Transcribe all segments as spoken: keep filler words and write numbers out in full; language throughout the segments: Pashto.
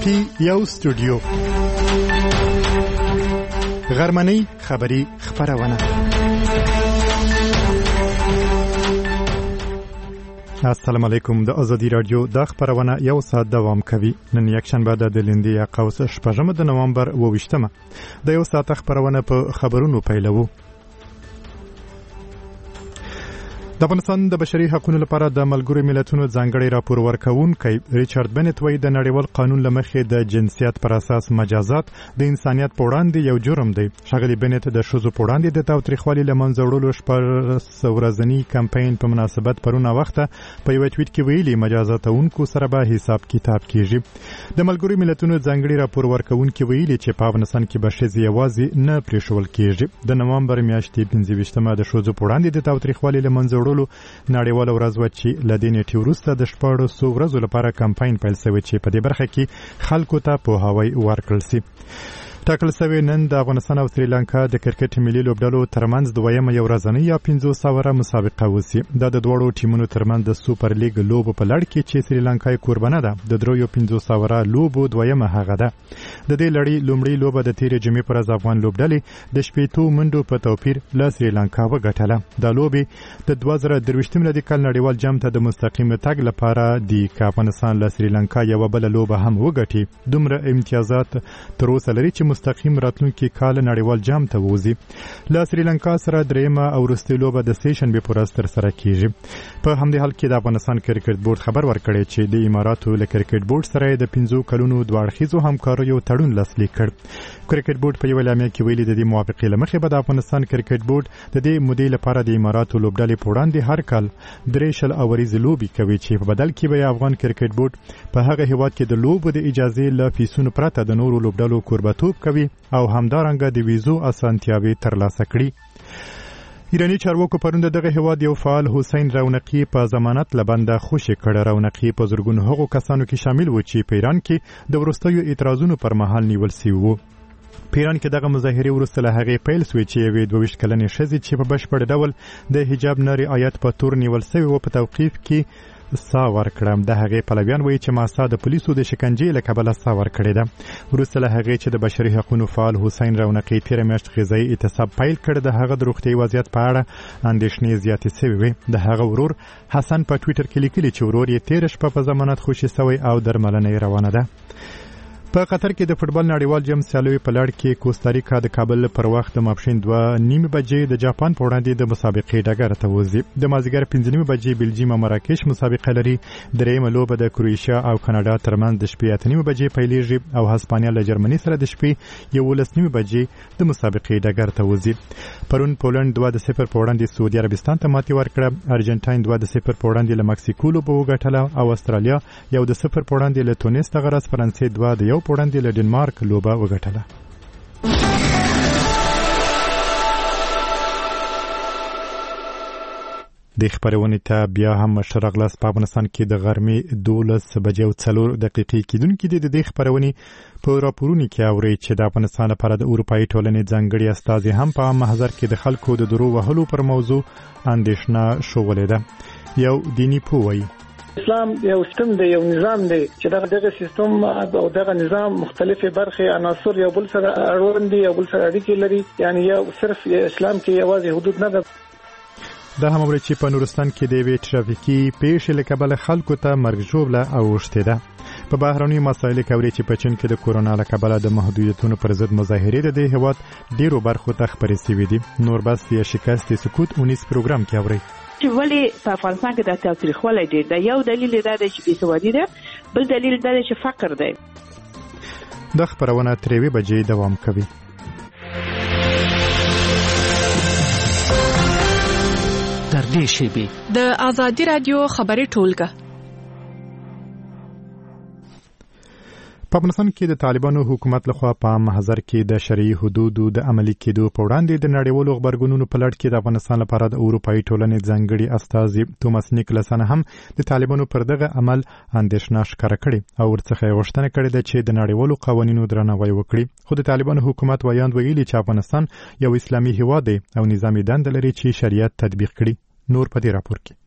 افریقی یو سټوډیو غرمنۍ خبری خبرونه. السلام علیکم. د ازادي رادیو د خبرونه یو ساعت دوام کوي. نن یک شنبه د دلندې قوس شپږم د نوامبر اوویشتمه د یو ساعت خبرونه په خبرونو پیلوو. د افغانستان د بشري حقوقو لپاره د ملګرو ملتونو ځانګړي راپور ورکوونکی ریچارډ بنت وایي د نړیوال قانون لمخې د جنسیت پر اساس مجازات د انسانیت په وړاندې یو جرم دی. ښاغلي بنت د ښځو په وړاندې د تاوتریخوالي له منځه وړلو شپاړس ورځني کمپاین په مناسبت پرونه وخته په یو ټویټ کې ویلي مجازاتونکو سره به حساب کتاب کیږي. د ملګرو ملتونو ځانګړي راپور ورکوونکی ویلي چې په افغانستان کې به ښځې یوازې نه پرېښول کیږي. د نوامبر میاشتې پنځه ویشتمه د ښځو په وړاندې د تاوتریخوالي له منځه نړیواله ورځ وه چې له دې نیټې وروسته د شپاړسو ورځو لپاره کمپاین پیل شوی چې په دې برخه کې خلکو ته پوهاوی ورکړل شي. ټاکل شوی نن د افغانستان او سریلانکا د کرکټ ملي لوبډلو ترمنځ دویمه یو ورځنۍ یا پنځوس اوره مسابقه وسي. دا د دواړو ټیمونو ترمنځ د سوپر لیګ لوبو په لړ کې چې سریلانکا یې قربانه ده. د دریو پنځوس اوره لوبو دویمه هغه ده. د دې لړۍ لومړۍ لوبه د تیرې جمعې پر ورځ افغان لوبډلې د شپېتو منډو په توپیر له سریلانکا وګټله. دا لوبې د دوه زره درویشتم میلادي کال نړیوال جام ته د مستقیم تګ لپاره دي که افغانستان له سریلانکا یوه بله لوبه هم وګټي. دومره امتیازات تر اوسه لري چې مستقیم راتلونکي کال نړیوال جام ته ووځي. له سریلانکا سره دریمه او وروستۍ لوبه د سې شنبې په ورځ ترسره کیږي. په همدې حال کې د افغانستان کرکټ بورډ خبر ورکړی چې د اماراتو له کرکټ بورډ سره د پنځو کلونو دوه اړخیزو همکاریو تړون لاسلیک کړ. کرکټ بورډ په یوه اعلامیه کې ویلي د دې موافقې له مخې به د افغانستان کرکټ بورډ د دې مودې لپاره د اماراتو لوبډلې په وړاندې هر کال درې شل اوریزې لوبې کوي چې په بدل کې به افغان کرکټ بورډ په هغه هیواد کې د لوبو د اجازې له فیسونو پرته د نورو لوبډلو کوربتوب کوي او همدارنګه د ویزو اسانتیاوې ترلاسه کړي. ایرانی چارواکو پرون دغه هیواد یو فعال حسین رونقی په ضمانت لبنده خوشی کړه. رونقی په زرګونو هغو کسانو کې شامل و چې په ایران کې د وروستیو اعتراضونو پر مهال نیول شوي وو. په ایران کې دغه مظاهرې وروسته له هغې پیل شوې چې یوې دوه ویشت کلنې ښځې چې په بشپړ ډول د حجاب نه رعایت په تور نیول شوې وه په توقیف کې سا ورکړه. د هغې پلویان وایي چې ماسا د پولیسو د شکنجې له کبله سا ورکړې ده. وروسته له هغې چې د بشري حقوقو فعال حسین رونقی تېره میاشت غذایي اعتصاب پیل کړ د هغه د روغتیايي وضعیت په اړه اندېښنې زیاتې شوې وې. د هغه ورور حسن په ټویټر کې لیکلي چې ورور یې تېره شپه په ضمانت خوشي شوی او درملنه یې روانه ده. په قطر کې د فوټبال نړیوال جام سیالیو په لړ کې کوستاریکا د کابل پر وخت د ماپښین دوه نیمې بجې د جاپان په وړاندې د مسابقې ډګر ته وځي. د مازدیګر پنځه نیمې بجې بلجیم او مراکش مسابقه لري. درېیمه لوبه د کروشیا او کاناډا ترمنځ د شپې اته نیمې بجې پیلېږي او هسپانیا له جرمني سره د شپې یولس نیمې بجې د مسابقې ډګر ته وځي. پرون پولند دوه د صفر په وړاندې سعودي عربستان ته ماتې ورکړه. ارجنټاین دوه د صفر په وړاندې له مکسیکو لوبه وګټله او استرالیا یو د صفر په وړاندې له تونس دغه ورځ فرانسې دوه د یو په وړاندې له ډنمارک لوبه وګټله. د خبرونې ته بیا هم شرغلاس په افغانستان کې د غرمې دولس بجې او څلور دقیقې کېدونکې دي. د دې خبرونې په راپورونو کې اوري چې د افغانستان لپاره د اروپایي ټولنې ځانګړي استازي هم په محضر کې د خلکو د درو وهلو پر موضوع اندېښنه ښودلې ده. یو دیني پوه وایي اسلام یو سیستم دی، یو نظام دی چې دغه دغه سیستم او دغه نظام مختلفې برخې عناصر یو بل سره اړوند دي، یو بل سره اړیکې لري. یعنی یو صرف اسلام کې یوازې حدود نه ده. دا هم اوري چې په نورستان کې د یوې ټرافیکي پیښې له کبله خلکو ته مرګ ژوبله اوښتې ده. په بهرنیو مسایلو کې اوري چې په چین کې د کورونا له کبله د محدودیتونو پر ضد مظاهرې د دې هیواد ډیرو برخو ته خپرې شوې دي. نور بس یا شکست سکوت اونیس پروګرام کې اوري چې ولې په افغانستان کې د تاوتریخوالی ډېر دی. یو دلیل دا دی چې بېسوادي ده، بل دلیل دا دی چې فقر دی. دا خبرونه تر یوې بجې دوام کوي. تر دې شیبې د ازادي رادیو خبري ټولګه. په افغانستان کې د طالبانو حکومت لخوا په محضر کې د شرعي حدودو د عملي کېدو په وړاندې د نړیوالو خبرګونونو په لړ کې د افغانستان لپاره د اروپایي ټولنې ځانګړي استازي توماس نیکلسن هم د طالبانو پر دغه عمل اندېښنه ښکاره کړې او ورڅخه یې غوښتنه کړې ده چې د نړیوالو قوانینو درناوی وکړي. خو د طالبانو حکومت وایاند ویلي چې افغانستان یو اسلامي هیواد دی او نظامي دنده لري چې شریعت تطبیق کړي. نور په دې راپور کې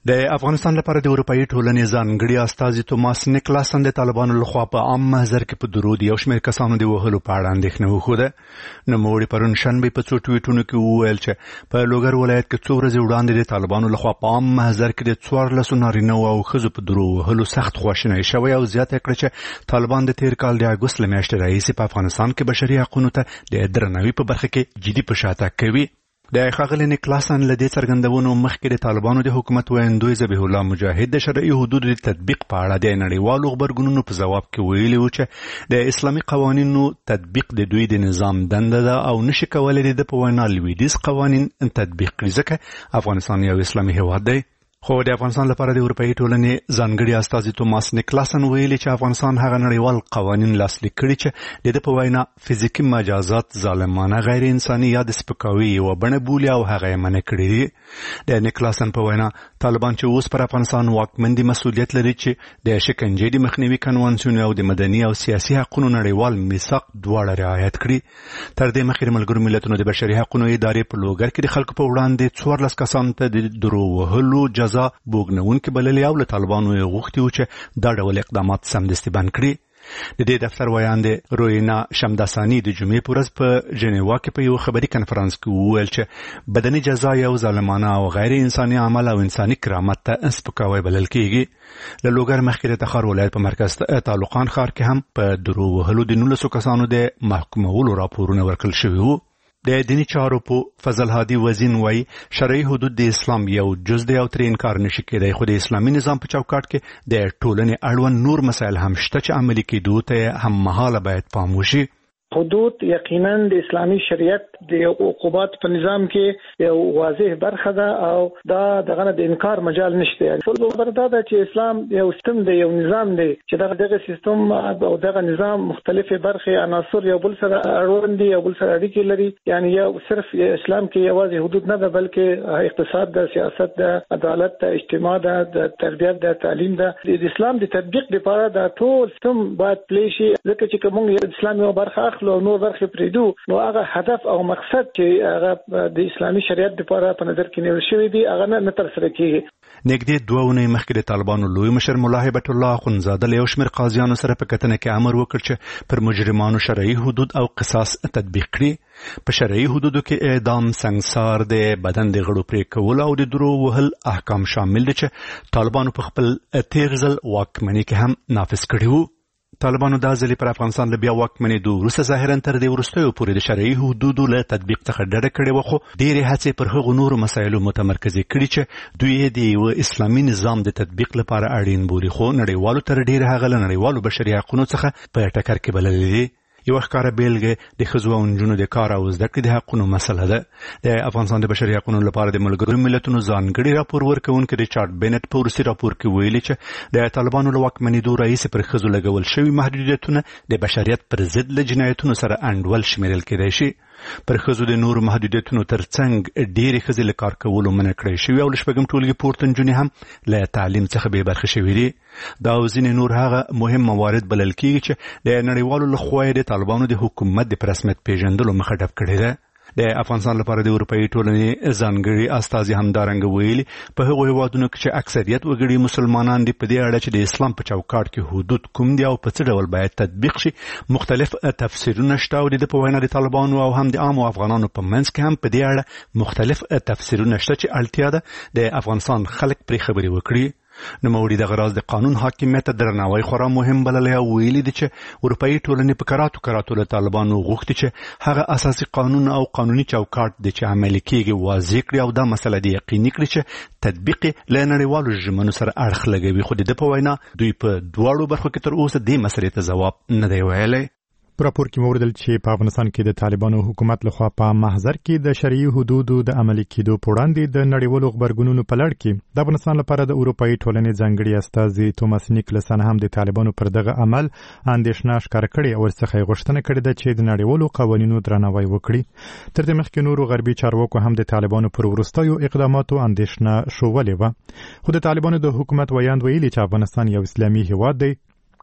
د افغانستان لپاره د اروپאי ټولنې ځانګړي استازي توماس نیکلاسن د طالبانو لخوا په عام محضر کې په درود یو شمېر کسانو د وهلو په اړه اندېښنه وښوده. نوموړي پرون شنبه په څو ټویټونو کې وویل چې په لوګر ولایت کې څو ورځې وړاندې د طالبانو لخوا په عام محضر کې د څوارلسو نارینه‌و او ښځو په درو وهلو سخت خواشینی شوی او زیاته کړه چې طالبان د تیر کال د اګوست له میاشتې راهیسې په افغانستان کې بشري حقوقو ته د درناوي په برخه کې جدي پشاته کوي. د ښاغلي نیکلاسن له دې څرګندونو مخکې د طالبانو د حکومت ویندوی ذبیح الله مجاهد د شرعي حدودو د تطبیق په اړه د نړیوالو خبرګونونو په ځواب کې ویلي و چې د اسلامي قوانینو تطبیق د دوی د نظام دنده ده او نشي کولای د په وینا لویدیز قوانین تطبیق کړي ځکه افغانستان یو اسلامي هیواد دی. خو د افغانستان لپاره د اروپאי ټولنې ځانګړي استازي توماس نیکلاسن ویلي چې افغانستان هغه نړیوال قوانین لاسلیک کړي چې د په وینا فزیکي مجازات ظالمانه غیر انساني یا د سپکاوي یوه بڼه بولي او هغه یې منع کړي دي. د نیکلاسن په وینا طالبان چې اوس پر افغانستان واکمن دي مسؤلیت لري چې د شکنجې د مخنیوي کنوانسیون او د مدني او سیاسي حقوقو نړیوال میثاق دواړه رعایت کړي. تر دې مخکې ملګرو ملتونو د بشري حقوقو ادارې په لوګر کې د خلکو په وړاندې څوارلس کسانو ته د درو وهلو جزا بوګنونکي بللي او له طالبانو یې غوښتي و چې دا ډول اقدامات سمدستي بند کړي. د دې دفتر ویاند روینا شمداسانی د جمعې په ورځ په ژنیوا کې په یو خبري کنفرانس کې وویل چې بدني جزا یو ظالمانه او غیر انساني عمل او انساني کرامت ته سپکاوی بلل کېږي. له لوګر مخکې د تخار ولایت په مرکز تعلقان ښار کې هم په درو وهلو د نولسو کسانو د محکومولو راپورونه ورکړل شوي وو. د دینی چارو په فضل هادي وزین وای شرعي حدود د اسلام یو جز دی او ترې انکار نشي کېدای، خو د اسلامي نظام په چوکاټ کې د ټولنې اړوند نور مسایل هم شته چې عملي کېدو ته هم مهاله باید پام وشي. حدود یقینا د اسلامي شریعت د عقوبات په نظام کې یو واضح برخه ده او دا دغه د انکار مجال نشته. ټول خبره ده چې اسلام یو سیستم دی، یو نظام دی چې دغه دغه سیستم او دغه نظام مختلفه برخه عناصر یو بل سره اړوند دي، یو بل سره اړیکې لري. یعنی یو صرف اسلام کې یوازې حدود نه ده بلکې اقتصاد ده، سیاست ده، عدالت ده، اجتماع ده، د تربیت ده، تعلیم ده. د اسلام د تطبیق لپاره دا ټول سیستم باید پلی شي، ځکه چې کوم اسلام یو برخه لو نور برخه پریدو نو هغه هدف او مقصد چې هغه د اسلامي شریعت لپاره په نظر کې نیول شوی دی هغه نه تر سره کیږي. نږدې دوه اونۍ مخکې د طالبانو لوی مشر ملا هیبت الله اخوندزاده له یو شمېر قاضیانو سره په کتنه کې امر وکړ چې پر مجرمانو شرعي حدود او قصاص تطبیق کړي. په شرعي حدودو کې اعدام، سنګسار، د بدن د غړو پرې کول او د درو وهل احکام شامل دي چې طالبانو په خپل تیر ځل واکمنۍ کې هم نافذ کړي وو. طالبانو دا ځلې پر افغانستان له بیا واکمنېدو وروسته ظاهرا تر دې وروستیو پورې د شرعي حدودو له تطبیق څخه ډډه کړې وه، خو ډېرې هڅې پر هغو نورو مسایلو متمرکزې کړي چې دوی یې د یوه اسلامي نظام د تطبیق لپاره اړین بولي، خو نړیوالو تر ډېره هغه له نړیوالو بشري حقونو څخه په ټکر کې بللې دي. یو ښکاره بیلګه د ښځو او نجونو د کار او زده کړې د حقونو مسله ده. د افغانستان د بشري حقونو لپاره د ملګرو ملتونو ځانګړي راپور ورکوونکي ریچارډ بینټ په وروستي راپور کې ویلي چې د طالبانو له واکمنېدو راهیسې پر ښځو لګول شوي محدودیتونه د بشریت پر ضد له جنایتونو سره انډول شمیرل کېدای شي. پر ښځو د نورو محدودیتونو ترڅنګ ډېرې ښځې له کار کولو منع کړی شوي او له شپږم ټولګي پورته نجونې هم له تعلیم څخه بې برخې شوي دي. دا او ځینې نور هغه مهم موارد بلل کېږي چې د نړیوالو لخوا د طالبانو د حکومت د په رسمیت پیژندلو مخه ډپ کړې ده. د افغانستان لپاره د اروپאי ټولنې ځانګړي استازي همدارنګه ویلي په هغو هیوادونو کې چې اکثریت وګړي مسلمانان دي په دې اړه چې د اسلام په چوکاټ کې حدود کوم دي او په څه ډول باید تطبیق شي مختلف تفسیرونه شته او د په وینا د طالبانو او هم د عامو افغانانو په منځ کې هم په دې اړه مختلف تفسیرونه شته چې اړتیا ده د افغانستان خلک پرې خبرې وکړي. نوموړي دغه راز د قانون حاکمیت ته درناوی خورا مهم بللی او ویلي دي چې اروپאי ټولنې په کراتو کراتو له طالبانو غوښتي چې هغه اساسي قانون او قانوني چوکاټ د چې عملي کېږي واضح کړي او دا مسله د یقیني کړي چې تطبیق له نړیوالو ژمنو سره اړخ لګوي، خو د ده په وینا دوی په دواړو برخو کې تر اوسه دې مسلې ته ځواب نه دی ویلی. په راپور کې موردل چې په افغانستان کې د طالبانو حکومت لخوا په محضر کې د شرعي حدودو د عملي کېدو په وړاندې د نړیوالو خبرګونونو په لړ کې د افغانستان لپاره د اروپאי ټولنې ځانګړي استازي توماس نیکلسن هم د طالبانو پر دغه عمل اندېښنه ښکاره کړې او ورڅخه یې غوښتنه کړې ده چې د نړیوالو قوانینو درناوی وکړي. تر دې مخکې نورو غربي چارواکو هم د طالبانو پر وروستیو اقداماتو اندېښنه ښودلې وه، خو د طالبانو د حکومت ویاند ویلي چې افغانستان یو اسلامي هیواد دی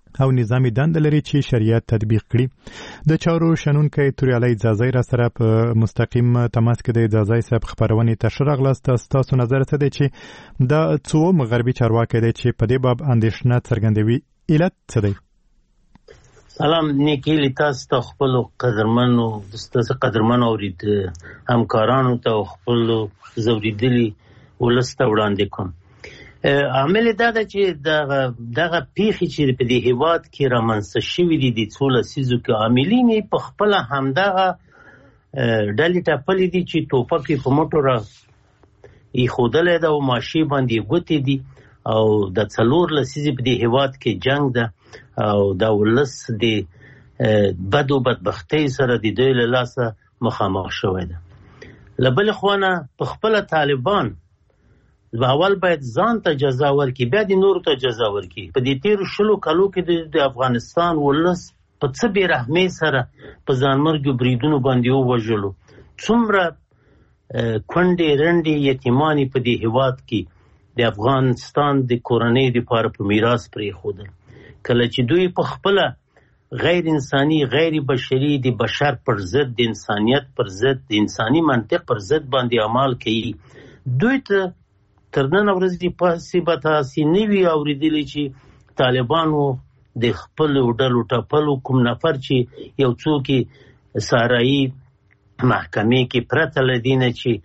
او نظامی دند لري چې شریعت تطبیق کړي. د چارو شنونکي توریالي ځای را سره په مستقیم تماس کې د ځای صاحب خبرونه تشریح غلست. تاسو نظر څه دی چې دا څو مغربي چارواکي دي چې په دې باب اندېښنه څرګندوي؟ علت څه دی؟ سلام نیکی لیتاس تا خپل قدرمنو دستاس قدرمن اورید همکارانو تا خپل زوریدلی ولسته وړاندې کوم. عامل دا ده چې دغه دغه پیښې چې په دې هیواد کې رامنځته شوي دي د څو لسیزو کې عاملین یې په خپله همدغه ډلې ټپلې دي چې ټوپک یې په موټو را ایښودلی ده او ماشې باندې یې ګوتې دي او د څلور لسیزې په دې هیواد کې جنګ ده او دا ولس د بد او بدبختۍ سره د دوی له لاسه مخامخ شوی ده. له بلې خوا نه په خپله طالبان اول باید ځان ته جزا ورکړي بیا د نورو ته جزا ورکړي. په دې تیرو شلو کالو کې د افغانستان ولس په څه بې رحمۍ سره په ځانمرګو بریدونو باندې ووژلو، څومره کونډې رنډې یتیمانې په دې هیواد کې د افغانستان د کورنۍ دپاره په میراث پرېښودل. کله چې دوی په خپله غیر انساني غیر بشري د بشر پر ضد د انسانیت پر ضد د انساني منطق پر ضد باندې عمل کوي، دوی ته تر نن ورځې پاسې به تاسې نه وي اورېدلي چې طالبانو د خپلو ډلو ټپلو کوم نفر چې یو څوک یې سارایي محکمې کې پرته له دې نه چې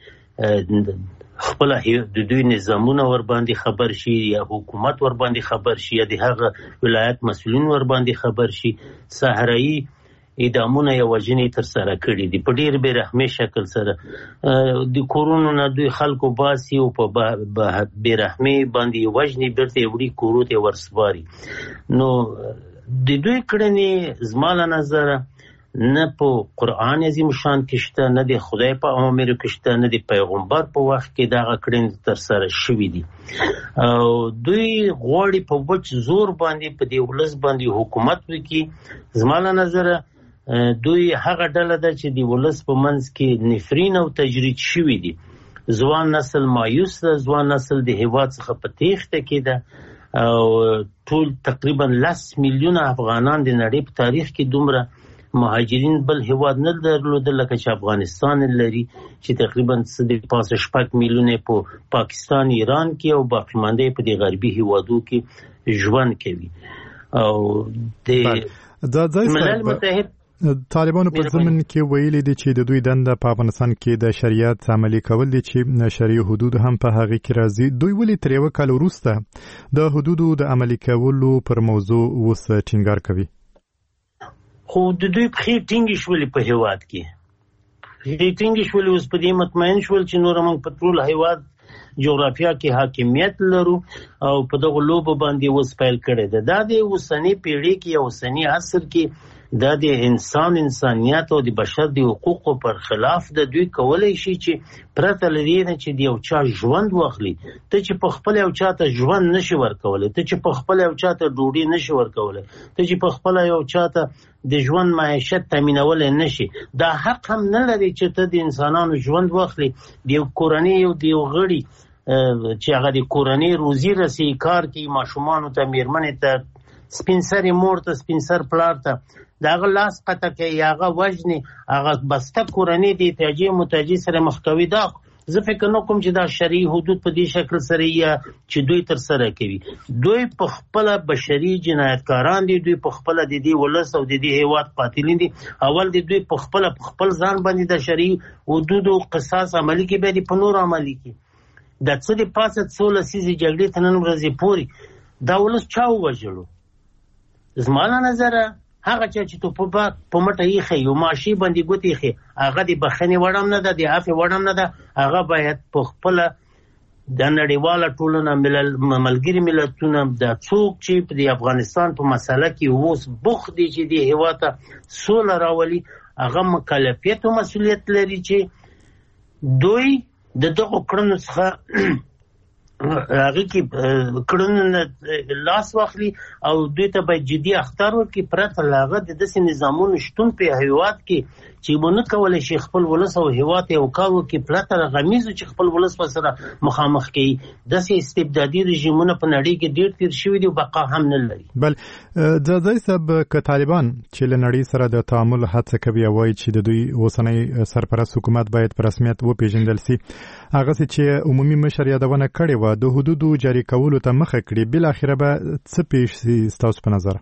خپله د دوی نظامونه ورباندې خبر شي یا حکومت ورباندې خبر شي یا د هغه ولایت مسؤلین ورباندې خبر شي، صحرایي اعدامونه یا وژنې ترسره کړي دي په ډېر بې رحمۍ شکل سره. د کورونو نه دوی خلکو باسي او په بې رحمۍ باندې وژنې بیرته یې وړي کورو ته یې ورسپاري. نو د دوی کړنې زما له نظره نه په قرآن عظیم شان کې شته، نه د خدای په اوامرو کې شته، نه د پیغمبر په وخت کې دغه کړنې ترسره شوي دي. او دوی غواړي په وچ زور باندې په دې ولس باندې حکومت وکړي. زما له نظره دوی هغه ډله ده چې د ولس په منځ کې نفرین او تجرید شوي دي. ځوان نسل مایوس ده، ځوان نسل د هیواد څخه په تیښته کې ده او ټول تقریبا لس میلیونه افغانان د نړۍ په تاریخ کې دومره مهاجرین بل هیواد نه درلودل لکه چې افغانستان لري چې تقریبا څه د پاسه شپږ میلیونه په پاکستان ایران کې او باقي مانده په دې غربي هیوادو کې ژوند کوي. او د ملل متحد طالبانو په ضمن کې ویلي دي چې د دوی دنده په افغانستان کې د شریعت عملي کول دي چې شرعي حدود هم په هغه کې راځي. دوی ولې تر یو کال وروسته د حدودو د عملي کولو پر موضوع اوس ټینګار کوي؟ خو د دوی پښې ټینګې شولې په هیواد کې، پښې ټینګې شولې اوس په دې مطمئن شول چې نور موږ په ټول هیواد جغرافیا کې حاکمیت لرو او په دغه لوبه باندې اوس پیل کړی ده. دا د اوسنۍ پیړۍ کې یا اوسني عصر کې دا د انسان انسانیت او د بشر د حقوقو پر خلاف د دوی کولای شي چې پرته له دې نه چې د یو چا ژوند واخلي. ته چې په خپل یو چا ته ژوند نشي ورکولی، ته چې په خپل یو چا ته ډوډۍ نشي ورکولی، ته چې په خپل یو چا ته د ژوند معیشت تامینولی نشي، دا حق هم نه لري چې ته د انسانانو ژوند واخلي. د یو کورنۍ یو د یو غړي چې هغه د کورنۍ روزي رسي کار کوي، ماشومانو ته، میرمنې ته، سپین سرې مور ته، سپین سر پلار ته د هغه لاس قطع کوي، هغه وژني، هغه بسته کورنۍ د احتیاجي محتاجۍ سره مخ کوي. دا زه فکر نه کوم چې دا شرعي حدود په دې شکل سره یا چې دوی ترسره کوي. دوی په خپله بشري جنایتکاران دي، دوی په خپله د دې ولس او د دې هیواد قاتلین دي. اول د دوی په خپله په خپل ځان باندې د شرعي حدودو قصاص عملي کوي، بیا د په نورو عملي کوي. د څه د پاسه څو لسیزې جګړې ته نن ورځې پورې دا ولس چا ووژلو؟ زما له نظره هغه چا چې توپک په مټه ایښی یو ماشي باندې ګوتې ایښی هغه د بخښنې وړ هم نه ده، د عفوې وړ هم نه ده. هغه باید په خپله د نړیواله ټولنه ملل ملګري ملتونه دا څوک چې په د افغانستان په مسله کې اوس بوخت دي چې د هېواد ته سوله راولي، هغه مکلفیت او مسؤلیت لري چې دوی د دغو کړنو څخه هغه کې کړنو لاس واخلي او دوی ته باید جدي اخطار ورکړي. پرته له هغه د داسې نظامونو شتون په هېواد کې چې مونږ کولای شي خپل ولس او هیواد یو کاوه کې پلاتر غمیزو چې خپل ولس سره مخامخ کړي داسې استبدادي رژیمونه په نړۍ کې ډېر تیر شوي دي او بقا هم نه لري. بل ځای صاحب ک طالبان چې له نړۍ سره د تعامل هڅه کوي او وايي چې د دوی اوسنۍ سرپرست حکومت باید په رسمیت وپیژندل شي هغه چې عمومي مشر یادونه کړې و د حدودو جاری کولو ته مخه کړي بل اخره به څه پیښ شي ستاسو په نظر؟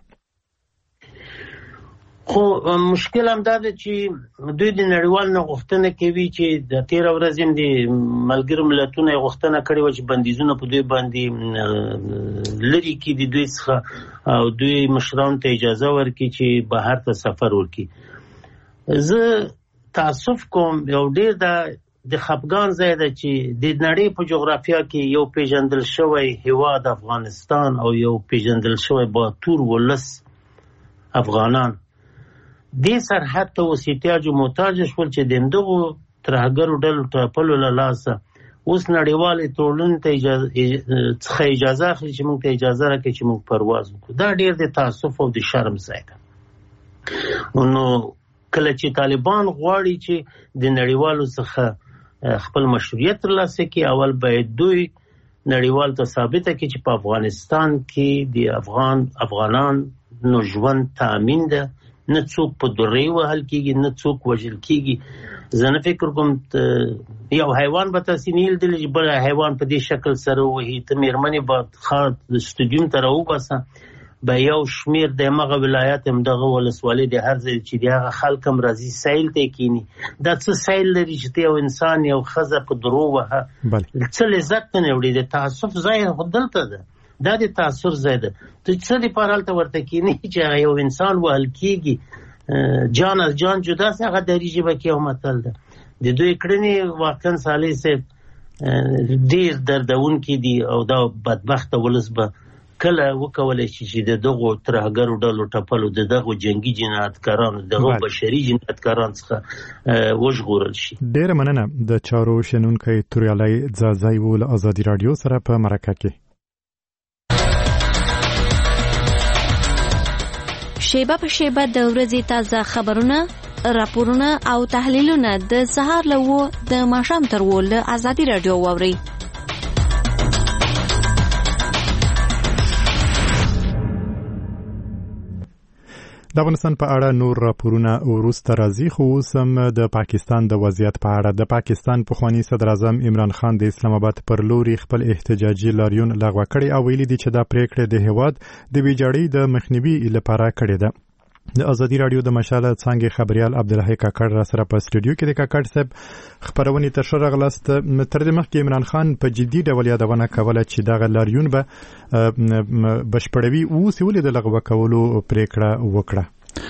خو مشکل هم دا دی چې دوی د نړیوال نه غوښتنه کوي چې د تیر ورځ هم د ملګرو ملتونو غوښتنه کړې و چې بندیزونه په دوی باندې لري کې د دوی څخه او دوی مشرانو ته اجازه ورکړي چې بهر ته سفر وکړي. زه تاسف کوم یو ډیر د د خپګان ځای ده چې د نړۍ په جغرافیا کې یو پیژندل شوی هیواد افغانستان او یو پیژندل شوی باتور ولس افغانان دې سرحد ته وسیتاج محتاج شول چې د دغو ترهګرو ډلو ټاپلو له لاسه اوس نړیوالې ټولنې ته اجازه څخه اجازه اخلي چې موږ ته اجازه راکړي چې موږ پرواز وکړو. دا ډیر د تاسف او د شرم ځای ده. نو کله چې طالبان غواړي چې د نړیوالو څخه خپل مشروعیت ترلاسه کړي اول باید دوی نړیوال ته ثابته کړي چې په افغانستان کې د افغان افغانان نو ژوند تامین ده نه څوک په درې وهل کېږي نه څوک وژل کېږي. زه نه فکر کوم یو حیوان به تاسې نه لیدلی چې بل حیوان په دې شکل سره ووهي. ته مېرمنې به ښار سټډیوم ته راوباسه به یو شمېر د همغه ولایت همدغه ولسوالۍ د هر ځای چې د هغه خلک هم راځي سیل ته یې کښېني. دا څه سیل لري چې ته یو انسان یو ښځه په درو وهه څه لذت ته نه وړي. د تعصب ځای خو دلته ده دا د تاثر ځای ده. ته څه دپاره هلته ورته کښېني چې یو انسان وهل کېږي جان از جان جدا سي. هغه دري ژبه کې یو متل ده. د دوی کړنې واقعا صالح صاحب ډېر دردونکي دي او دا بدبخته ولس به کله وکولی شي چې د دغو ترهګرو ډلو ټپلو د دغو جنګي جنایتکارانو دغو بشري جنایتکارانو څخه وژغورل شي. ډېره مننه. د چارو شنونکی توریالی ځاځی و له ازادي راډیو سره په مرکه کې. شیبه په شیبه د ورځې تازه خبرونه، راپورونه او تحلیلونه د سهار له وو د ماښام تر وو له ازادي راډیو واورئ. د افغانستان په اړه نور راپورونه وروسته راځي خو اوس هم د پاکستان د وضعیت په اړه. د پاکستان پخوانی صدر اعظم عمران خان د اسلام آباد پر لوري خپل احتجاجي لاریون لغوه کړی او ویلي دي چې دا پریکړه د هیواد د ویجاړۍ د مخنیوي لپاره کړې ده. د ازادي راډیو د مشاله څانګې خبريال عبدالحی کاکړ را سره په سټوډیو کې د کاکړ صاحب خبرونه تر شو راغلاست. تر دې مخکې عمران خان په جدي ډول یادونه کوله چې دا لاریون به بشپړوي او سیولې د لغوه کولو پریکړه وکړه.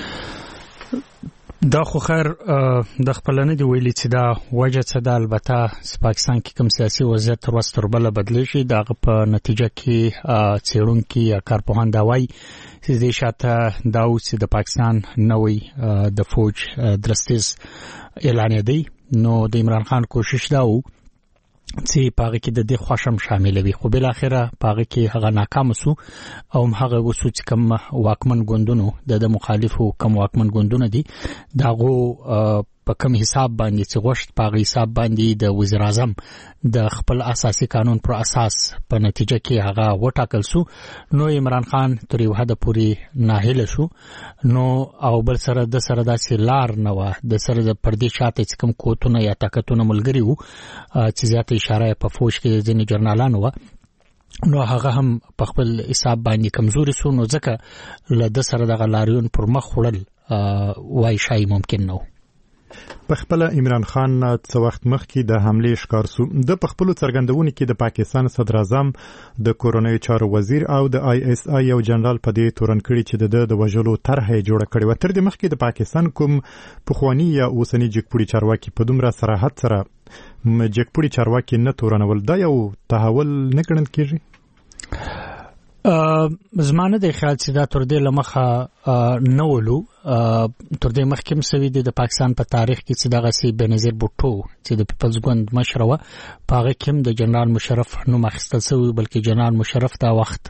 دا خو خیر د خپلنه دی ویلي چې دا وجه څه ده. البته پاکستان کې کوم سیاسي وضعیت تر وسط تر بله بدلی شي دغه په نتیجه کې څېړونکي یا کارپوهان دا وایي چې دې شاته دا اوس د پاکستان نوی د فوج درستیز اعلان دی. نو د عمران خان کوشش دا و چې پاغه کې د دې خوشم شامل وي خو بل اخره پاغه کې هغه ناکام سو او هغه وسو چې کوم واکمن ګوندونو د مخالفو کوم واکمن ګوندونه دي داغو په کوم حساب باندې چې غوښت پاغه حساب باندې د وزیر اعظم د خپل اساسي قانون پر اساس په نتیجه کې هغه وټاکل سو. نو عمران خان تر یو حد پورې ناهیله شو. نو او بل سره د سره داسې لار نه و د سره د پردي شاته چې کوم کوتونه یا طاقتونه ملګری وو چې زیاته اشاره په فوج کې ځینې جرنالانو و. نو هغه هم په خپل حساب باندې کمزوري سو. نو ځکه له د سره د لاریون پر مخ وړل وای شای ممکن نه. په خپل عمران خان څو وخت مخکې د حمله ښکار سو. د په خپل څرګندونې کې د پاکستان صدر اعظم د کورونی چارو وزیر او د آی اس آی یو جنرال په دې تورن کړي چې د وژلو طرح جوړ کړي و. تر دې مخکې د پاکستان کوم پخوانی یا اوسنی جګپوړي چارواکي په دومره صراحت سره جګپوړي چارواکي نه تورنول. دا یو تحول نه ګڼل کېږي؟ زمانه د خیال چې دا تر دې لمخه نه ولو تر دې مخکې مسوي د پاکستان په تاریخ کې چې دغه سي بنظیر بوټو چې د پیپلز ګوند مشر و پاغه کوم د جنرال مشرف نوم اخیستل شوی بلکې جنرال مشرف دا وخت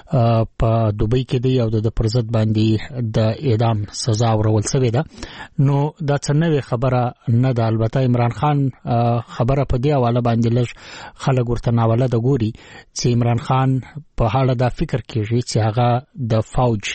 په دوبۍ کې دی او د پرزت باندې د اعدام سزا ورول شوی ده نو دا څنګه خبره نه ده البته عمران خان خبره په دی حواله باندې لږ خلک ورته ناوله د ګوري چې عمران خان په حاله دا فکر کوي چې هغه د فوج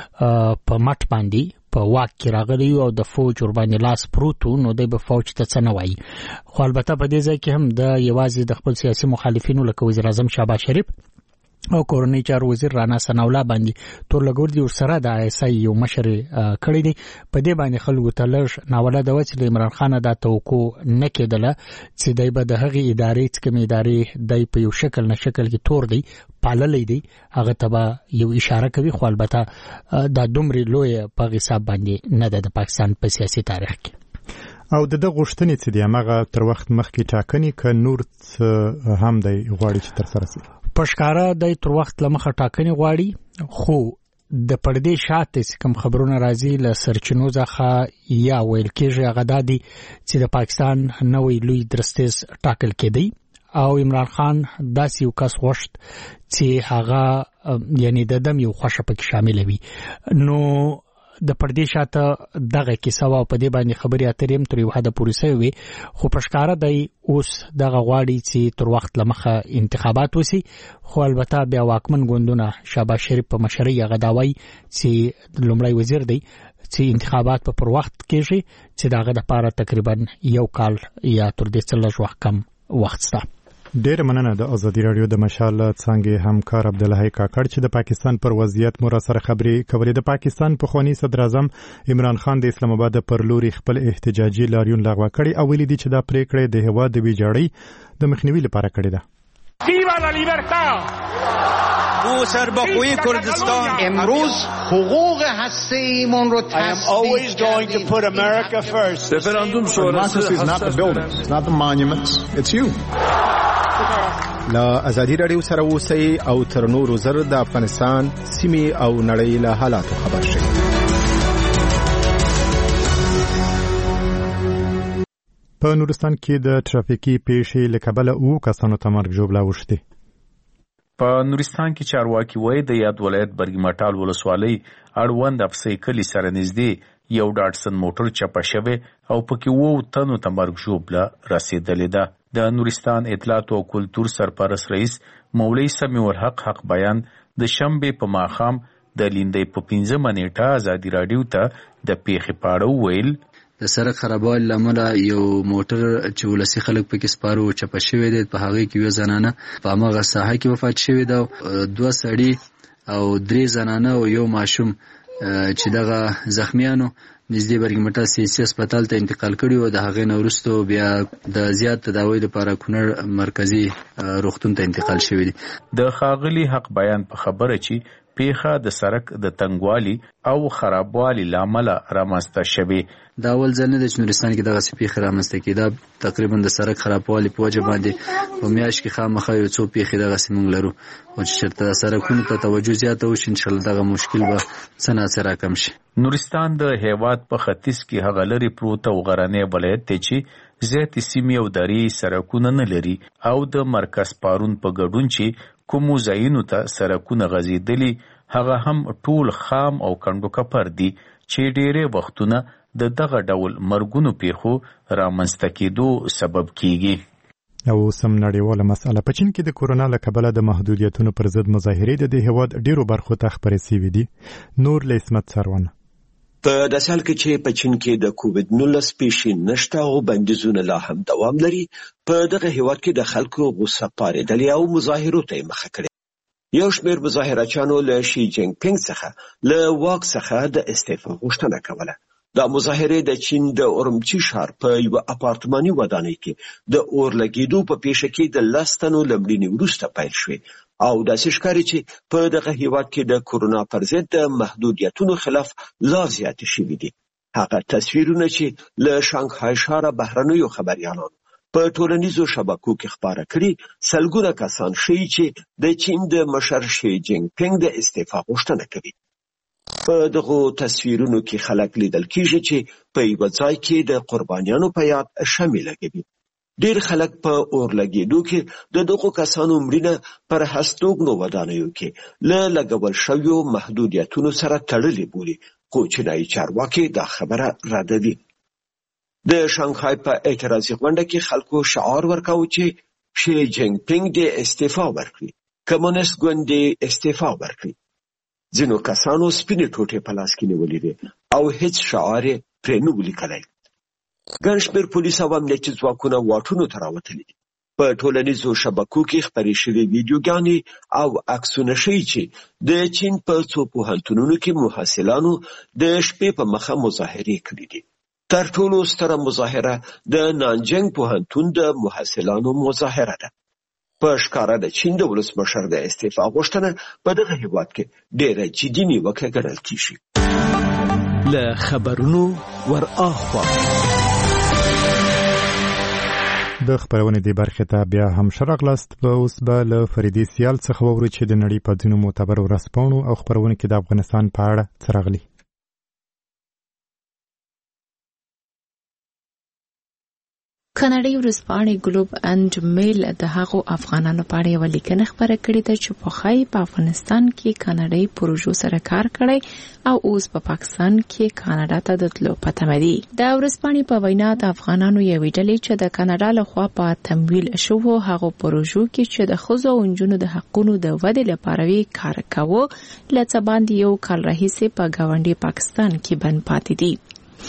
په مټ باندې په واک کې راغلی او د فوج ور باندې لاس پروتو نو د به فوج ته څه نه وایي خو البته په دې ځای کې هم د یوازې د خپل سیاسي مخالفینو لکه وزیر اعظم شهباز شریف او کورنۍ چارو وزیر رانا ثناءالله باندې تور لګور دي ورسره د آی اس آی یو مشر کړی دی په دې باندې خلکو ته لږ ناوله د وچ عمران خان دا توقع نه کېدله چې دای به د هغې ادارې چې کومې ادارې دای په یو شکل نه شکل کې تور دی پاللې دی هغه ته به یو اشاره کوي خو البته دا دومره لوی په حساب باندې نه ده د پاکستان په سیاسي تاریخ کې او د دغه غوښتنې چې دی هغه تر وخت مخکې ټاکنې ک نور هم دی غواړي چې تر سره شي پښکارا د تر وخت لمخه ټاکنې غواړي خو د پردې شاته کوم خبرونه راځي له سرچینو ځخه یا ویل کېږي هغه د دې چې د پاکستان نوې لوی درستیز ټاکل کېدی او عمران خان داسې یو کس غوښت چې هغه یعنی د دم یو خوښه پکې شامل وي نو د پردې شاته دغه کیسه او په دې باندې خبرې اترې هم تر یو حد پورې سوي خو پښکارا دی اوس دغه غواړي چې تر وخت لمخه انتخابات وسی خو البته بیا واکمن ګوندونه شهباز شریف په مشرۍ هغه داوي چې لومړی وزیر دی چې انتخابات په پر وخت کېږي چې دغه د لپاره تقریبا یو کال یا تر دې څلور وخت کم وخت شته ډېر مننه د ازادي رادیو د مشال څنګه همکار عبدالحی کاکړ چې د پاکستان پر وضعیت مو را سره خبرې کولې د پاکستان پخوانی صدر اعظم عمران خان د اسلام آباد پر لوري خپل احتجاجي لاریون لغوه کړي او ویلي دي چې دا پریکړه د هوا د ویجاړۍ د مخنیوي لپاره کړې ده ویوا لا لیبرتا او سربخوی کردستان امروز حقوق هسته‌ایمون رو تثبیت کردیم referendum is not the buildings it's not the monuments it's you لا ازادي رادیو سره اوسئ او تر نورو زر د افغانستان سیمې او نړۍ له حالاتو خبر شئ په نورستان کې د ټرافیکي پیښې له کبله او کسانو ته مرګ ژوبله وشتي په نورستان کې چارواکي وایي د یاد ولایت برګمټال ولسوالۍ اړوند افسې کلي سره نږدې یو ډاټسن موټر چپه شوی او پکې وو تنو ته مرګ ژوبله رسېدلې ده د نورستان اطلاعات او کلتور سرپرست رئیس مولوی سمیع الحق حق بیان د شنبې په ماښام د لیندۍ په پنځمه نیټه ازادي راډیو ته د پیښې په اړه وویل د سړک خرابوالي له امله یو موټر چې ولسي خلک پکې سپاره چپه شوی دی په هغې کې یوه زنانه په هماغه ساحه کې وفات شوې ده دوه سړي او درې زنانه او یو ماشوم چې دغه زخمیانو نږدې برګمټال سیاسي هسپتال ته انتقال کړي او د هغې نه وروسته بیا د زیات تداوی لپاره کونړ مرکزي روغتون ته انتقال شوي دي د ښاغلي حق بیان په خبره چې پیښه د سړک د تنګوالي او خرابوالي له امله رامنځته شوې دا اول ځل نه دی چې نورستان کې دغسې پیښې رامنځته کېږي دا تقریبا د سړک خرابوالي په وجه باندې په میاشت کې خامخا یو څو پیښې دغسې موږ لرو او چې چېرته د سړکونو ته توجه زیاته وشي انشاءالله دغه مشکل به څه ناڅه راکم شي نورستان د هیواد په ختیځ کې هغه لرې پروت او غرنی ولایت دی چې زیاتې سیمې او درې سړکونه نه لري او د مرکز پارون په ګډون چې کومو ځایونو ته سړکونه غځېدلي هغه هم ټول خام او کندو کپر دي چې ډېرې وختونه د دغه ډول مرګونو پیښو رامنځته کېدو سبب کیږي او سم نړیواله مسأله په چین کې د کورونا له کبله د محدودیتونو پر ضد مظاهرې د دې هیواد ډیرو برخو ته خپرې شوې دي نور له اسمت سروان په داسې حال کې چې په چین کې د کووډ نولس پیښې نشته او بندیزونه لا هم دوام لري په دغه هیواد کې د خلکو غوسه پارېدلې او مظاهرو ته مخه کړې یو شمېر مظاهرچیانو له شي جینګ پینګ څخه له واک څخه د استعفا غوښتنه کوله دا مظاهرې د چین د اورمچي ښار په یو اپارتماني ودانۍ کې د اور لګېدو په پیښه کې د لس تنو له مړینې وروسته پیل شوې او داسې ښکاري چې په دغه هیواد کې د کورونا پر ضد د محدودیتونو خلاف لا زیاتې شوي دي هغه تصویرونه چې له شانګهای ښاره بهرنیو خبریالانو په ټولنیزو شبکو کې خپاره کړي سلګونه کسان ښیي چې د چین د مشر شي جینګ پینګ د استعفا غوښتنه کوي په دغه تصویرونو کې خلک لیدل کیږي چې په یو ځای کې د قربانیانو په یاد شامل لګوي. ډیر خلک په اور لګیدو کې د دغه کسانو مړینه پر هستوګنو ودانیو کې له لګول شویو محدودیتونو سره تړلې بولي، خو چینایي چارواکي دا خبره ردوي. د شانګهای په اعتراضي غونډه کې خلکو شعار ورکاوه چې شي جینګ پینګ دې استعفا ورکړي، کمونیست ګوند دې استعفا ورکړي. ځینو کسانو سپینې ټوټې په لاس کې نیولې دي او هیڅ شعار یې پرې نه و لیکلی. ګڼ شمېر پولیس او امنیتي ځواکونه واټونو ته راوتلي دي. په ټولنیزو شبکو کې خپرې شوې ویډیوګانې او عکسونه ښیي چې د چین په څو پوهنتونونو کې محصلانو د شپې په مخه مظاهرې کړې دي. تر ټولو ستره مظاهره د نانجنګ پوهنتون د محصلانو مظاهره ده. په ښکاره د چین د ولسمشر د استعفا غوښتنه په دغه هېواد کې ډېره جدي نیوکه ګڼل کېږي. له خبرونو ور اخوا د خبرونې دی برخه ته بیا هم شرغلاست په اوس به له فریدي سیال څخه ووري چې د نړۍ په ځینو معتبر ورځپاڼو او خبرونه کې د افغانستان په اړه څه راغلي. کاناډي ورځپاڼې ګلوب اند میل د هغو افغانانو په اړه یوه لیکنه خپره کړې ده چې پخوی په افغانستان کې کاناډایي پروژو سره کار کړی او اوس په پاکستان کې کاناډا ته د تلو په تمه دي. د ورځپاڼې په وینا د افغانانو یوې ډلې چې د کاناډا لخوا په تمویل شوو هغو پروژو کې چې د ښځو او نجونو د حقونو د ودې لپاره وی کار کاوه له څه باندې یو کال راهیسې په ګاونډي پاکستان کې بند پاتې دي.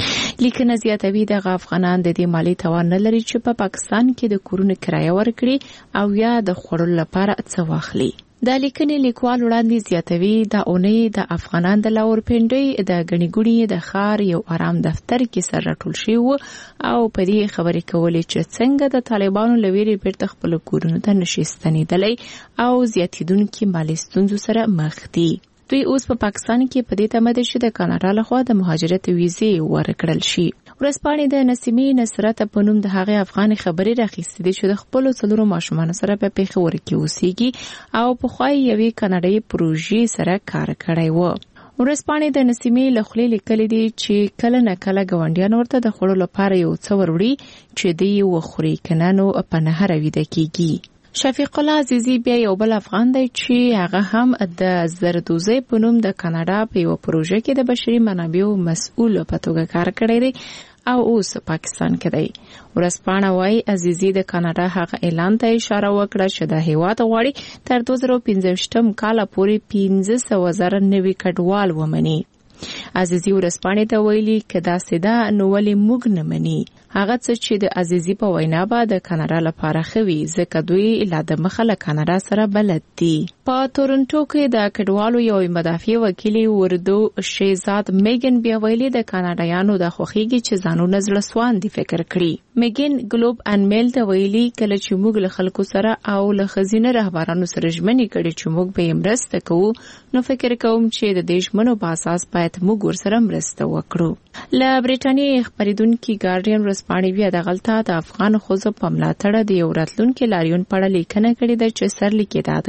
لیکنه زیاتوي دغه افغانان د دې مالی توان نه لري چې په پا پاکستان کې د کورونو کرایه ورکړي او یا د خوړلو لپاره څه واخلي. د لیکنې لیکوال وړاندې زیاتوي د اونۍ د افغانان د لاورپنډۍ د غنیګونی د خار یو آرام دفتر کې سره راټول شوی او په دې خبرې کولې چې څنګه د طالبانو لویری بیرته خپل کورونو ته نشي ستنېدلی او زیاتیدونکو مالی ستونزو سره مخ دي. دوی اوس په پا پاکستان کې په دې تمه دي چې د کاناډا لخوا د مهاجرت ویزې ورکړل شي. ورځپاڼې د نسیمې نصرت په نوم د هغې افغان خبرې راخیستې دي چې د خپلو څلورو ماشومانو سره په پېښور کې اوسېږي او پخوا یوې کاناډایي پروژې سره کار کړی و. ورځپاڼې د نسیمې له خولې لیکلي دي چې کله نه کله ګاونډیان ورته د خوړو لپاره یو څه وروړي چې دوی یې وخوري، که نه نو په نهره ویده کېږي. شفیق الله عزیزی بیا یو بل افغان دی چې هغه هم د زردوزی په نوم د کاناډا په یو پروژه کې د بشري منابعو مسؤل په توګه کار کړی دی او اوس پاکستان کې دی. ورځپاڼه وايي عزیزی د کاناډا هغه اعلان ته اشاره وکړه چې د هیواد غواړي تر دوه زره پنځه کال پورې پنځه سوه زره نوي کډوال ومني. عزیزی ورځپاڼې ته ویلي که داسې ده نو ولې موږ نه مني. هغه څه چې د عزیزی په وینا به د کاناډا لپاره خوي ځکه دوی لا د مخه له کاناډا سره بلد دي. په تورنټو کې د کډوالو یو مدافع وکیل وردو شهزاد میګن بیا ویلي د کاناډایانو د خوخيږي چې ځانونه زړه سوان دي فکر کړي. میګن ګلوب ان میل ته ویلي کله چې موږ له خلکو سره او له خزینه رهبرانو سره ژمنې کړي چې موږ به مرسته کوو نو فکر کوم چې د دې ژمنو په اساس باید موږ ورسره مرسته وکړو. له برېټانیې خبرېدونکي ګارډین ورځپاڼې بیا دغلته د افغان ښځو په ملاتړ د یو راتلونکي لاریون په اړه لیکنه کړې ده چې سرلیک یې دا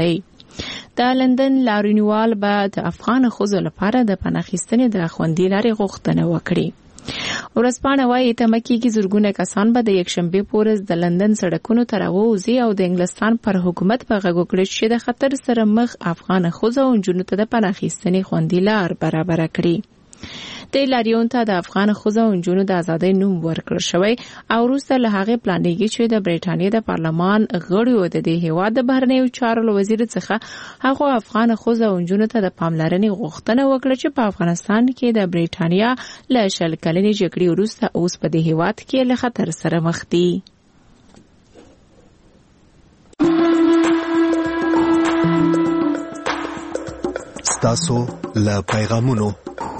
دی د لندن لاریونوال به د افغان ښځو لپاره د پناه اخیستنې د خوندي لارې غوښتنه وکړي. ورځپاڼه وايي تمه کېږي زرګونه کسان به د یکشنبې په ورځ د لندن سړکونو ته راووځي او د انګلستان پر حکومت په غږ وکړي چې د خطر سره مخ افغان ښځو او نجونو ته د پناه اخیستنې خوندي لار برابره کړي. د لاریون ته د افغان ښځو او نجونو د ازادۍ نوم ورکړل شوی او وروسته له هغې پلانېږي چې د برېټانیې د پارلمان غړیو د دې هېواد د بهرنیو چارو له وزیر څخه هغو افغان ښځو او نجونو ته د پاملرنې غوښتنه وکړه چې په افغانستان کې د برېټانیا له شل کلنې جګړې وروسته اوس په دې هېواد کې له خطر سره مخ دي. ستاسو له پیغامونو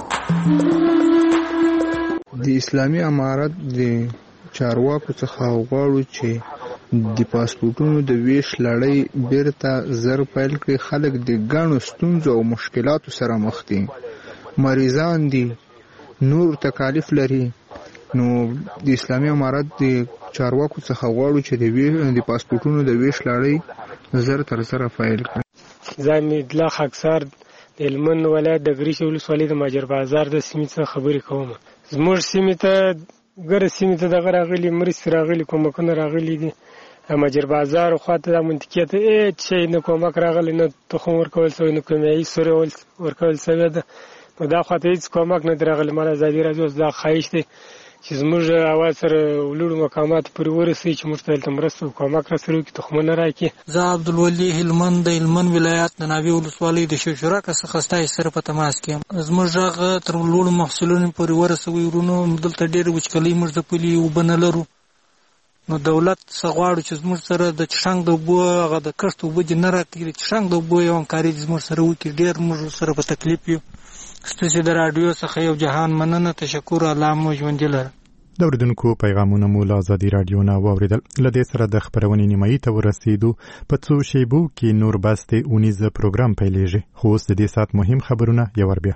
د اسلامي امارت د چارواکو څخه غواړو چې د پاسپورتونو د ویش لړۍ بیرته زر پیل کړي. خلک د ګڼو ستونزو او مشکلاتو سره مخ دي، مریضان دي، نور تکالیف لري. نو د اسلامي امارت د چارواکو څخه غواړو چې د پاسپورتونو د ویش لړۍ زر تر زر پیل کړي. زمید الله خاکسار د هلمند ولایت د ګریش ولسوالۍ د ماجر بازار د سیمې څخه خبرې کوم. زموږ سیمې ته ګره سیمې ته دغه راغلي مرستې راغلي کومکونه راغلي دي. ماجر بازار خواته د منطقې ته هېڅ شی نه کومک راغلی، نه تخم ورکول شوی، نه کیمیاوي سرې ورکول شوې ده. نو دا خواته هېڅ کومک نه دی راغلی. ما ازادي راډیو دا خواهش دی چې زموږ اواز سره لوړو مقاماتو پورې ورسوي چې موږ ته دلته مرسته او کومک راسره وکړي، تخمونه راکړي. زه عبدالولي هلمند د هلمند ولایت د ناوې ولسوالۍ د شیرشرک څخه ستاسو سره په تماس کې یم. زموږ غږ تر لوړو محصولونو پورې ورسوي. ورونو دلته ډېرې وچکالۍ موږ ځپلي اوبه نه لرو. نو دولت څه غواړو چې زموږ سره د چشنګ د اوبو هغه د کښت اوبه دې نه راکړي، د چشنګ د اوبو یو همکاري دې زموږ سره وکړي. ډېر موږ سره په تکلیف یو. ستاسو د راډیو څخه یو جهان مننه. تشکر. الله مو ژوندي لره. د اوریدونکو پیغامونه مو له ازادي راډیو نه واوریدل. له دې سره د خپرونې نیمایي ته ورسېدو. په څو شیبو کې نور بستې اونیزه پروګرام پیلېږي. خو اوس د دې ساعت مهم خبرونه یو ور بیا.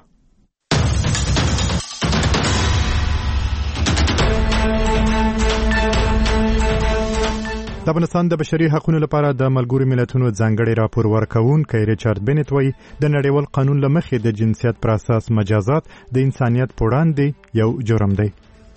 د افغانستان د بشري حقوقو لپاره د ملګرو ملتونو ځانګړي راپور ورکوونکی ریچارډ بنت وایي د نړیوال قانون له مخې د جنسیت پر اساس مجازات د انسانیت په وړاندې یو جرم دی.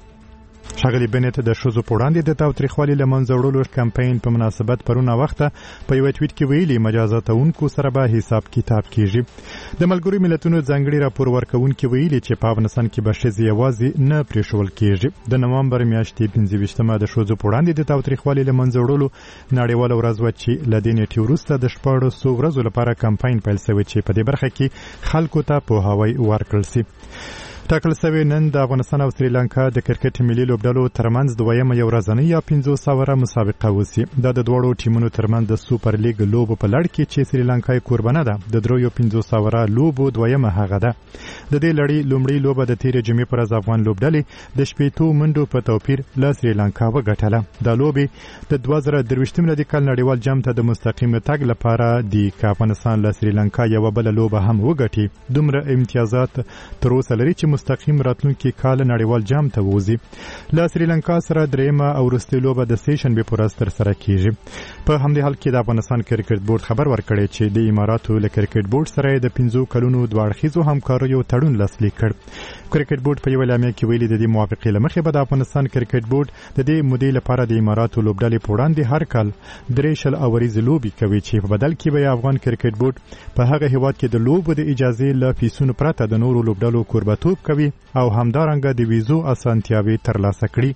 ښاغلي بنت د ښځو په وړاندې د تاوتریخوالي له منځه وړلو کمپاین په مناسبت پرونه وخته په یو ټویټ کې ویلي مجازاتونکو سره به حساب کتاب کیږي. د ملګرو ملتونو ځانګړي راپور ورکوونکي ویلي چې په افغانستان کې به ښځې یوازې نه پرېښول کیږي. د نومبر میاشتې پنځه ویشتمه د ښځو په وړاندې د تاوتریخوالي له منځه وړلو نړیواله ورځ وه چې له دې نېټې وروسته د شپاړسو ورځو لپاره کمپاین پیل شوی چې په دې برخه کې خلکو ته پوهاوی ورکړل شي. ټاکل شوی نن د افغانستان او سریلانکا د کرکټ ملي لوبډلو ترمنځ دویمه یو ورځنۍ یا پنځوس اوره مسابقه وسي. دا د دواړو ټیمونو ترمنځ د سوپر لیګ لوبو په لړ کې چې سریلانکا یې قربانه ده. د دریو پنځوس اوره لوبو دویمه هغه ده. د دې لړۍ لومړۍ لوبه د تېرې جمعې پر ورځ افغان لوبډلې د شپېتو منډو په توپیر له سریلانکا وګټله. دا لوبې د دوه زره درویشتم میلادي کال نړیوال جام ته د مستقیم تګ لپاره دي که افغانستان له سریلانکا یوه بله لوبه هم وګټي. دومره امتیازات تر اوسه لري چې مستقیم راتلونکي کال نړیوال جام ته ووځي. له سریلانکا سره درېیمه او وروستۍ لوبه د سې شنبې په ورځ ترسره کیږي. په همدې حال کې د افغانستان کرکټ بورډ خبر ورکړی چې د اماراتو له کرکټ بورډ سره د پنځو کلونو دوه اړخیزو همکاریو تړون لاسلیک کړ. کرکټ بورډ په یو اعلامیه کې ویلي د دې موافقې له مخې به د افغانستان کرکټ بورډ د دې مودې لپاره د اماراتو لوبډلې په وړاندې هر کال درې شل اوریزې لوبې کوي چې په بدل کې به افغان کرکټ بورډ په هغه هیواد کې د لوبو د اجازې له فیسونو پرته د نورو لوبډلو کوربتوب کوي او همدارنګه د ویزو اسانتیاوې ترلاسه کړي.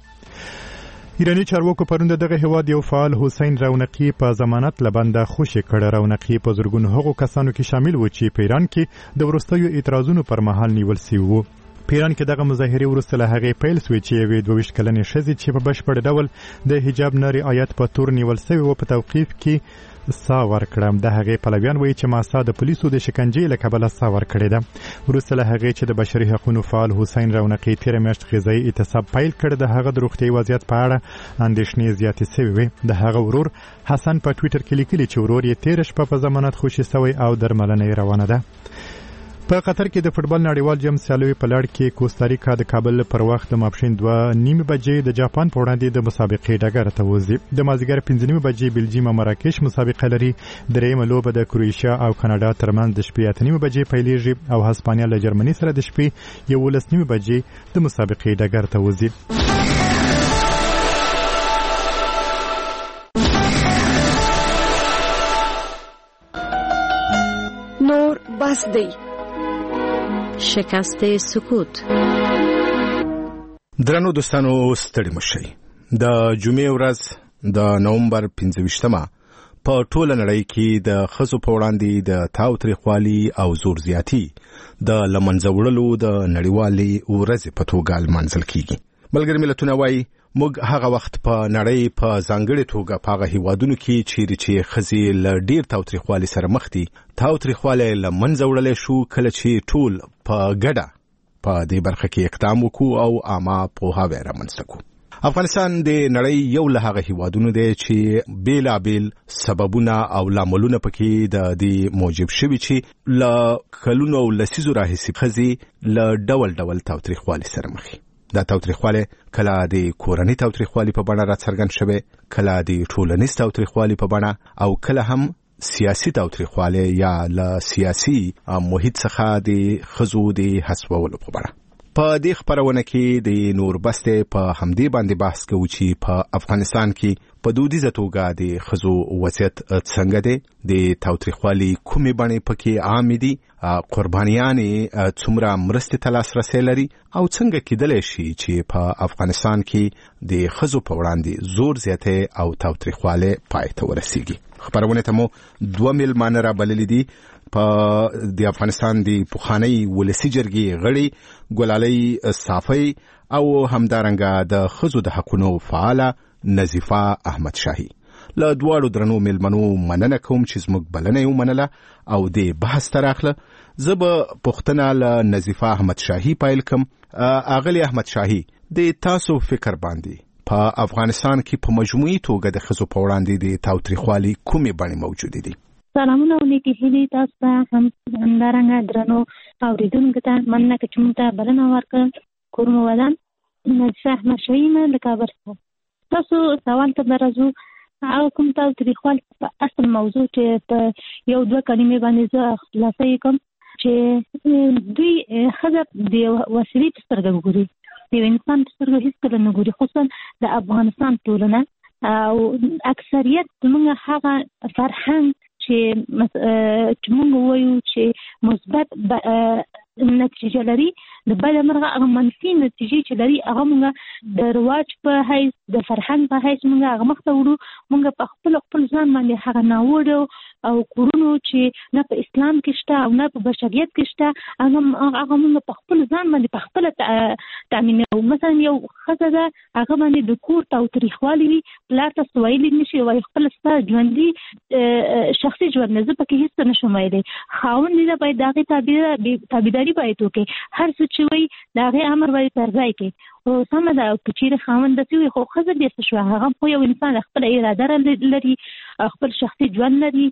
ایرانی چارواکو پرون دغه هیواد یو فعال حسین رونقی په ضمانت لبنده خوشی کړ. رونقی په زرګونو هغو کسانو کې شامل و چې په ایران کې د وروستیو اعتراضونو پر مهال نیول شوي وو. په ایران کې دغه مظاهرې وروسته له هغې پیل شوې چې یوې دوه ویشت کلنې ښځې چې په بشپړ ډول د حجاب نه رعایت په تور نیول شوې وه په توقیف کې سا ورکړه. د هغې پلویان وایي چې ماسا د پولیسو د شکنجې له کبله سا ورکړې ده. وروسته له هغې چې د بشري حقوقو فعال حسین رونقي تېره میاشت غذایي اعتصاب پیل کړ د هغه د روغتیايي وضعیت په اړه اندېښنې زیاتې شوې وې. د هغه ورور حسن په ټویټر کې لیکلي چې ورور یې تېره شپه په ضمانت خوشي شوی او درملنه یې روانه ده. په قطر کې د فوټبال نړیوال جام سیالیو په لړ کې کوستاریکا د کابل پر وخت د ماپښین دوه نیمې بجې د جاپان په وړاندې د مسابقې ډګر ته وځي. د مازدیګر پنځه نیمې بجې بلجیم او مراکش مسابقه لري. درېیمه لوبه د کروشیا او کاناډا ترمنځ د شپې اته نیمې بجې پیلېږي او هسپانیا له جرمني سره د شپې یولس نیمې بجې د مسابقې ډګر ته وځي. نور بس دی. شکست سکوت. درنو دوستانو ستړي مشئ. د جمعې ورځ د نومبر پنځه ویشتمه په ټوله نړۍ کې د ښځو په وړاندې د تاوتریخوالي او زور زیاتي د له منځه وړلو د نړیوالې ورځې په توګه لمانځل کیږي. ملګري ملتونه وایي موږ هغه وخت په نړۍ په ځانګړې توګه په هغه هیوادونو کې چیرې چې ښځې له ډېر تاوتریخوالي سره مخ دي تاوتریخوالی له منځه وړلی شو کله چې ټول په ګډه په دې برخه کې اقدام وکړو او عامه پوهاوی رامنځته کړو. افغانستان د نړۍ یو له هغه هیوادونو دی چې بیلابیل سببونه او لاملونه پکې د دې موجب شوي چې له کلونو او لسیزو راهیسې ښځې له ډول ډول تاوتریخوالي سره مخ دي. دا تاوتریخوالی کله د کورنۍ تاوتریخوالي په بڼه راڅرګند شوی، کله د ټولنیز تاوتریخوالي په بڼه او کله هم سیاسي تاوتریخواله یا له سیاسي محیط څخه د خزو د حسابولو په اړه په دې خبرونه کې د نوربسته په همدې باندې بحث کوي چې په افغانستان کې په دودیزه توګه د خزو وضعیت څنګه دی د تاوتریخوالي کومې بڼې پکې عام دي قربانیانې څومره مرستې ته لاسرسی لري او څنګه کېدلی شي چې په افغانستان کې د خزو په وړاندې زور زیاتې او تاوتریخواله پای ته ورسیږي خبرونه ته مو دوه میلمانه را بللي دي په د افغانستان د پخوانی ولسی جرګې غړي ګلالۍ صافی او همدارنګه د خزو د حقونو فعاله نظیفه احمد شاهی له دواړو درنو میلمنو مننه کوم چې زموږ بلنه یې ومنله او د بحث ته راغله. زه به پوښتنه له نظیفه احمد شاهی پیل کړم. اغلی احمد شاهی د تاسو فکر باندې په افغانستان کې په مجموعي توګه د خزو په وړاندې د تاوتریخوالي کومې بڼې موجودې دي؟ سلامونه ولیکي هیلې تاسو ته هم همدارنګه درنو اورېدونکو ته مننه کوم چې موږ ته بلنه ورکړه. کورم ودان نظیفه احمد شاهی نه له کابل څخه. تاسو سوال ته درځو او کوم تاوتریخوالي په اصل موضوع چې په یو دوه کلمې باندې زه خلاصه کوم چې دوی ښځه د وسیلې په سترګه ګوري، د انسان په سترګه هېڅکله نه ګوري، خصوصا د افغانستان ټولنه او اکثریت زموږ هغه فرهنګ چې موږ وایو چې مثبت نتیجه لري د بل مرغه هغه منفي نتیجې چې لري هغه موږ د رواج په حیث د فرهنګ په حیث موږ هغه مخته وړو. موږ په خپل خپل ځان باندې هغه ناوړه او کورونو چې نه په اسلام کې شته او نه په بشریت کې شته هغه موږ په خپل ځان باندې په خپل تامینو. مثلا یو ښځه ده هغه باندې د کور تاوتریخوالی وي، پلار ته ویلی نشي وایي خپل ستا ژوندي شخصي ژوند نه زه پکې هېڅ نشم ویلی. خاوند دی باید د هغې تابعداري باید وکړي، هر څه چې وایي د هغې امر باید پر ځای کړي. خو سمه ده که چېرې خاوند داسې وي خو ښځه بیا څه شوه، هغه خو یو انسان خپله اراده لري، خپل شخصي ژوند لري،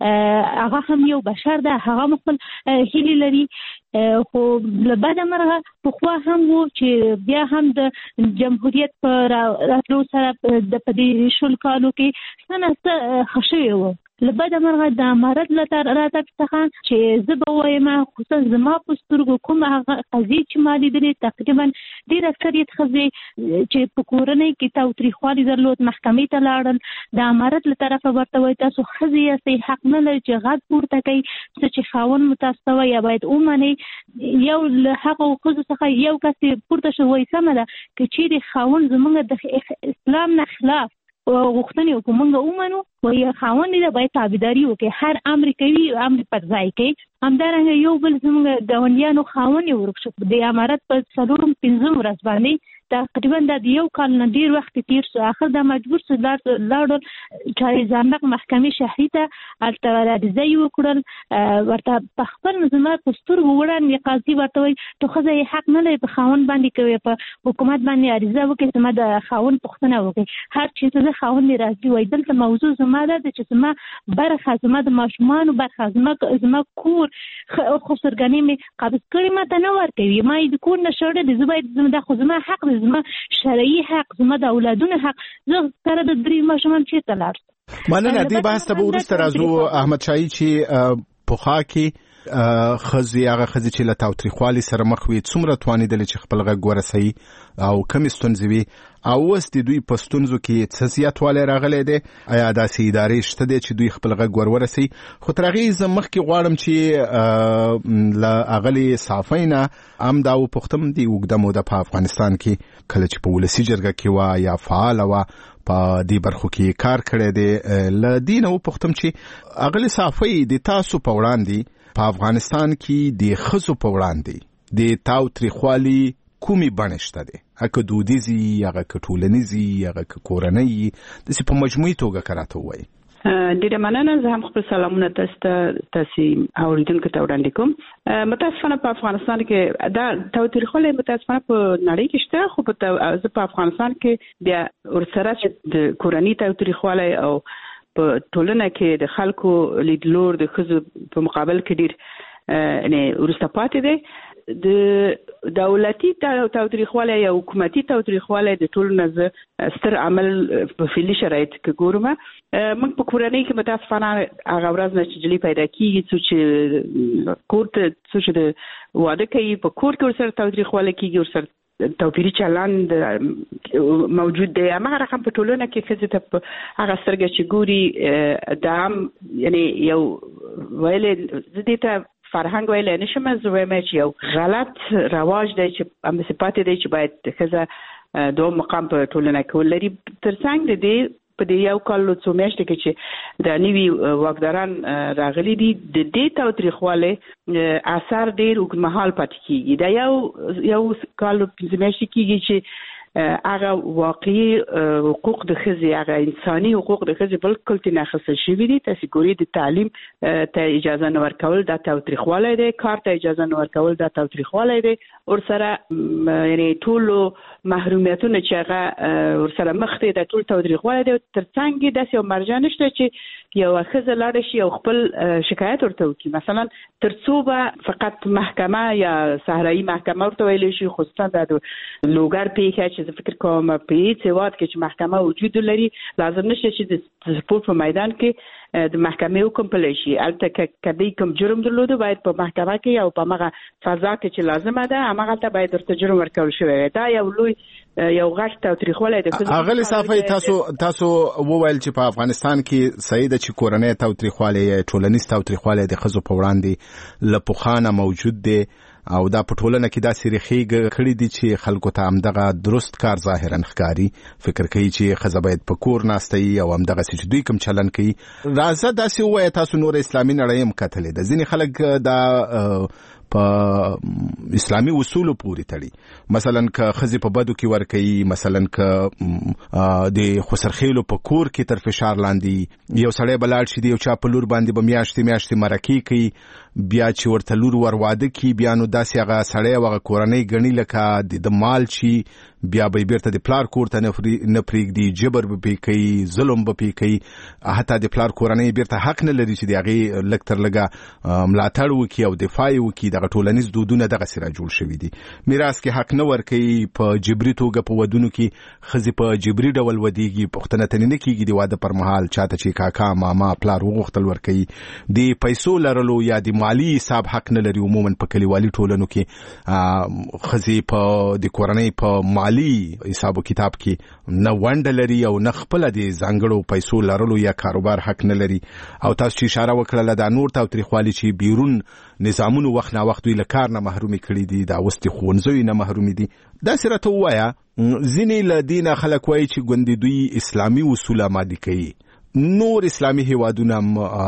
هغه هم یو بشر ده، هغه هم خپل هیلې لري. خو له بده مرغه پخوا هم و چې بیا هم د جمهوریت په راتلو سره په دې شل کالو کې څه نه څه ښه شوي وو. له بده مرغه د امارت له راتګ څخه چې زه به وایم خصوصا زما په سترګو کومه هغه قضیې چې ما لیدلې تقریبا ډېر اکثریت ښځې چې په کورنۍ کې تاوتریخوالي درلود محکمې ته لاړل، د امارت له طرفه ورته وایي تاسو ښځې یاستئ، حق نه لري چې غږ پورته کوي، څه چې خاوند مو تاسو ته وایي باید ومنئ. یو له هغو ښځو څخه یو کس پورته شو وایي سمه ده که چیرې خاوند زموږ د اسلام نه خلاف غوښتنې وکړو موږ ومنو، وایي خاوند دی باید تابعداري وکړي، هر امر کوي امر پر ځای کوي. همدارنګه یو بل زموږ ګاونډیانو خاوند یې ورک شو د امارت په څلورم پنځم ورځ باندې تقریبا د یو کال نه ډېر وخت تیر شو. آخر دا مجبور شو لاړل چارې زرنق محکمې شهري ته، هلته عریضه یې وکړل، ورته په خپل زما په سترګو وړاندې قاضي ورته وایي ته ښځه یې حق نه لري په خاوند باندې کوي، په حکومت باندې عریضه وکړي زما د خاوند پوښتنه وکړي. هر چېرته زه خاوند مې راځي وایي دلته موضوع زما ده چې زما برخه زما د ماشومانو برخه زما کور خسرګنې مې قبض کړي ما ته نه ورکوي، ما یې د کور نه شړلې، زه باید دا خو زما حق دی، زما شرعي حق، زما د اولادونو حق، زه سره د درې ماشومان چېرته لاړ شم. مننه. دې بحث ته به وروسته راځو. احمد شاهی چې پخوا کې ښځې هغه ښځې چې له تاوتریخوالي سره مخ وي څومره توانېدلې چې خپل غږ ورسوي او کمې ستونزې وي، او اوس د دوی په ستونزو کې څه زیاتوالی راغلی دی؟ آیا داسې ادارې شته دی چې دوی خپل غږ ور ورسوي؟ خو تر هغې زه مخکې غواړم چې له اغلې صافۍ نه هم دا وپوښتم د اوږده موده په افغانستان کې کله چې په ولسي جرګه کې وه یا فعاله وه په دې برخو کې کار کړی دی، له دې نه وپوښتم چې اغلې صافۍ د تاسو په وړاندې په افغانستان کې د ښځو په وړاندې د تاوتریخوالي کومې بڼې شته دي؟ هغه دودیزي، هغه که ټولنیزي، هغه که کورنۍ، داسې په مجموعي توګه که راته ووایي. ډېره مننه. زه هم خپل سلامونه تاسو ته تاسې اورېدونکو ته وړاندې کوم. متاسفانه په افغانستان کې دا تاوتریخوالی متاسفانه په نړۍ کې شته، خو په زه په افغانستان کې بیا ورسره چې د کورني تاوتریخوالی او په ټولنه کې د خلکو لیدلور د ښځو په مقابل کې ډېر یعنې وروسته پاتې دی. د دولتي تاوتریخوالی یا حکومتي تاوتریخوالی د ټولو نه ستر عمل په فعلي شرایطو کې ګورم. موږ په کورنۍ کې متاسفانه هغه ورځ نه چې جلۍ پیدا کېږي څو چې کور ته څو چې د واده کوي په کور کې ورسره تاوتریخوالی کېږي، ورسره توپیري چلند موجود دی. هغه رقم په ټولنه کې ښځې ته په هغه سترګه چې ګوري دا هم یعنې یو ویلې زه دې ته فرهنګ ویلی نشم، زه وایم چې یو غلط رواج دی چې همداسې پاتې دی چې باید ښځه دوم مقام په ټولنه کې ولري. تر څنګ د دې په دې یو کال څو میاشتې کې چې د نوي واکداران راغلي دي د دې تاوتریخوالي اثر ډېر اوږدمهال پاتې کېږي. دا یو یو کال پنځه میاشتې کېږي چې هغه واقعي حقوق د ښځې، هغه انساني حقوق د ښځې بالکل ترې اخیستل شوي دي. تاسې ګورئ د تعلیم ته اجازه نه ورکول دا تاوتریخوالی دی، کار ته اجازه نه ورکول دا تاوتریخوالی دی. ورسره یعنې ټولو محرومیتونه چې هغه ورسره مخ دی دا ټول تاوتریخوالی دی. تر څنګ یې داسې یو مرجع نشته چې یوه ښځه لاړه شي او خپل شکایت ورته وکړي. مثلا تر څو به فقط محکمه یا صحرایي محکمه ورته ویلی شي، خصوصا دا د لوګر پیښه چې زه فکر کوم په هېڅ هېواد کې چې محکمه وجود لري لازم نشته چې د سپورت په میدان کې د محکمې حکم پلی شي. هلته که دوی کوم جرم درلوده باید په محکمه کې او په هغه فضا کې چې لازمه ده هماغلته باید ورته جرم ورکول شوی وي. دا یو لوی یو غټ تاوتریخوالی د ښځو. اغلې صافی تاسو تاسو وویل چې په افغانستان کې صحیح ده چې کورنۍ تاوتریخوالی ټولنیز تاوتریخوالی د ښځو په وړاندې له پخوانه موجود دی او دا په ټولنه کې داسې ریښې کړي دي چې خلکو ته همدغه درست کار ظاهرا ښکاري، فکر کوي چې ښځه باید په کور ناسته وي او همدغسې چې دوی کوم چلن کوي. راځه داسې ووایه تاسو نور اسلامي نړۍ هم کتلې ده، ځینې خلک دا په اسلامي اصولو پورې تړي. مثلا که ښځې په بدو کې ورکوي، مثلا که د خسرخیلو په کور کې تر فشار لاندې یو سړی به لاړ شي د یو چا په لور باندې به میاشتې میاشتې مرکې کوي، بیا چې ورته لور ور واده کړي بیا نو داسې هغه سړی او هغه کورنۍ ګڼي لکه د مال شي، بیا به یې بیرته د پلار کور ته نه پرېږدي، جبر به پرې کوي، ظلم به پرې کوي، حتی د پلار کورنۍ بیرته حق نه لري چې د هغې لږ تر لږه ملاتړ وکړي او دفاع یې وکړي. دغه ټولنیز دودونه دغسې را جوړ شوي دي. میراث کې حق نه ورکوي، په جبري توګه په ودونو کې ښځې په جبري ډول ودېږي، پوښتنه ترې نه کېږي د واده پر مهال چاته چې کاکا ماما پلار وغوښتل ورکوي. د پیسو لرلو یا د مالی حساب حق نه لري. عموما په کلیوالي ټولنو کې ښځې په د کورنۍ په مالی حساب و کتاب کې نه ونډه لري او نه خپله د ځانګړو پیسو لرلو یا کاروبار حق نه لري. او تاسو چې اشاره وکړله دا نور تاوتریخوالي چې بیرون نظامونو وخت نه وخت دوی له کار نه محرومي کړي دي، دا اوس د ښوونځیو نه محرومي دي. داسې راته ووایه ځینې له دې نه خلک وایي چې ګوندې دوی اسلامي اصول امادي کوي. نور اسلامي هیوادونه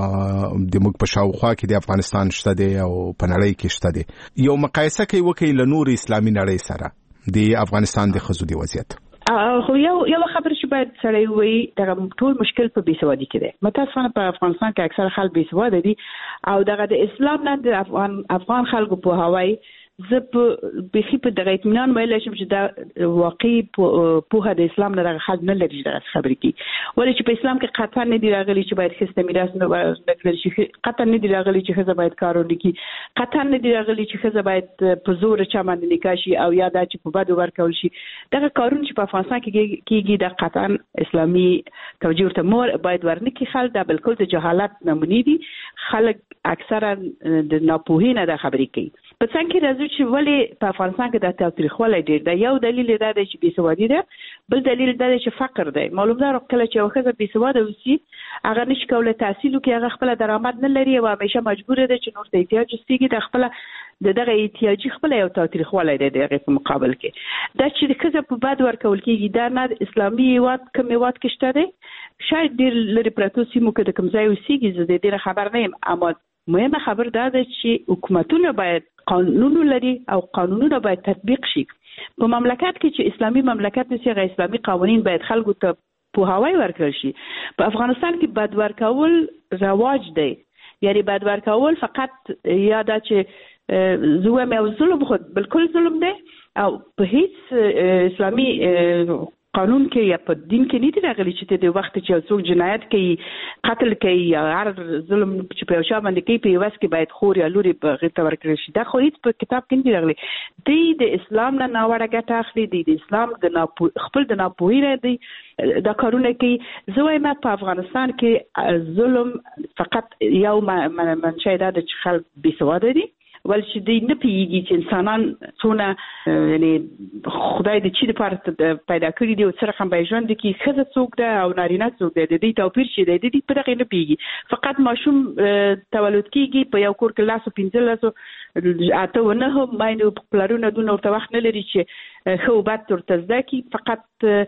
د موږ په شاوخوا کې د افغانستان شته دی او په نړۍ کې شته دی. یو مقایسه کوي وکړي له نور اسلامي نړۍ سره د افغانستان د ښځو د وضعیت. خو یو یو خبره چې باید سړی ووایي دغه ټول مشکل په بېسوادي کې دی. متاسفانه په افغانستان کې اکثر خلک بېسواده دي او دغه د اسلام نه د افغان افغان خلکو پوهاوی زه په بیخي په دغه اطمینان ویلی شم چې دا واقعي پوهه د اسلام نه دغه خلک نه لري چې دغسې خبرې کوي. ولې چې په اسلام کې قطعا نه دي راغلي چې باید ښځې ته میراث نه ورکړل شي، قطعا نه دي راغلي چې ښځه باید کار ونه کړي، قطعا نه دي راغلي چې ښځه باید په زوره چا باندې نکاح شي او یا دا چې په بدو ورکول شي. دغه کارونه چې په افغانستان کې کېږي دا قطعا اسلامي توجیه ورته مور باید ورنه کړي. خلک دا بالکل د جهالت نمونې دي. خلک اکثرا د ناپوهۍ نه دا خبرې کوي. په څنګ کې راځو چې ولې په افغانستان کې دا تاوتریخوالی ډېر دی. یو دلیل دا دی چې بېسوادي ده، بل دلیل دا دی چې فقر دی. معلوم ده کله چې یوه ښځه بېسواده اوسي هغه نشي کولی تحصیل وکړي، هغه خپله درآمد نه لري او همیشه مجبوره ده چې نور ته احتیاج وستېږي. د خپله د دغه احتیاجي خپله یو تاوتریخوالی دی د هغې په مقابل کې. دا چې د ښځه په بد ورکول کېږي دا نه اسلامي هېواد کوم هېواد کې شته دی، شاید ډېر لرې پرتو سیمو کې د کوم ځای اوسېږي، زه د دې نه خبر نه یم. اما مهمه خبر دا ده چې حکومتونه باید قانونونه لري او قانونونه باید تطبیق شي. په مملکت کې چې اسلامي مملکت دی هغه اسلامي قوانین باید خلکو ته پوهاوی ورکړل شي. په افغانستان کې بد ورکول رواج دی، یعنی بد ورکول فقط یا دا چې زوم او ظلم خود بالکل ظلم دی او په هیڅ اسلامي قانون کې یا په دین کې نه دي راغلي چې د وخت چې څوک جنایت کوي قتل کوي یا هر ظلم چې په شا باندې کوي په واس کې باید خور یا لوري په غیرت ورکړي شي. دا خو هیڅ په کتاب کې نه دي راغلي. دی د اسلام نه ناوړه ګټه اخلي، دی د اسلام د ناپو خپل د ناپوهی نه دی دا کارونه کوي. زه وایم په افغانستان کې ظلم فقط یو منشأ ده چې خلک بې سواده دي، ول چې دوی نه پیږي چې انسانان څونه یعنی خدای دې چې د پاره پیدا کړی دی او سره هم به ژوند کې ښځه څوک ده او نارینه څوک ده، د دې توپیر شي د دې په دغه نه پیږي. فقط ماشوم تولد کیږي په یو کور کې لاس او پنځه لاس اته ونه هم باندې پلارونه دونه ورته وخت نه لري چې خو بد ورته زده کی، فقط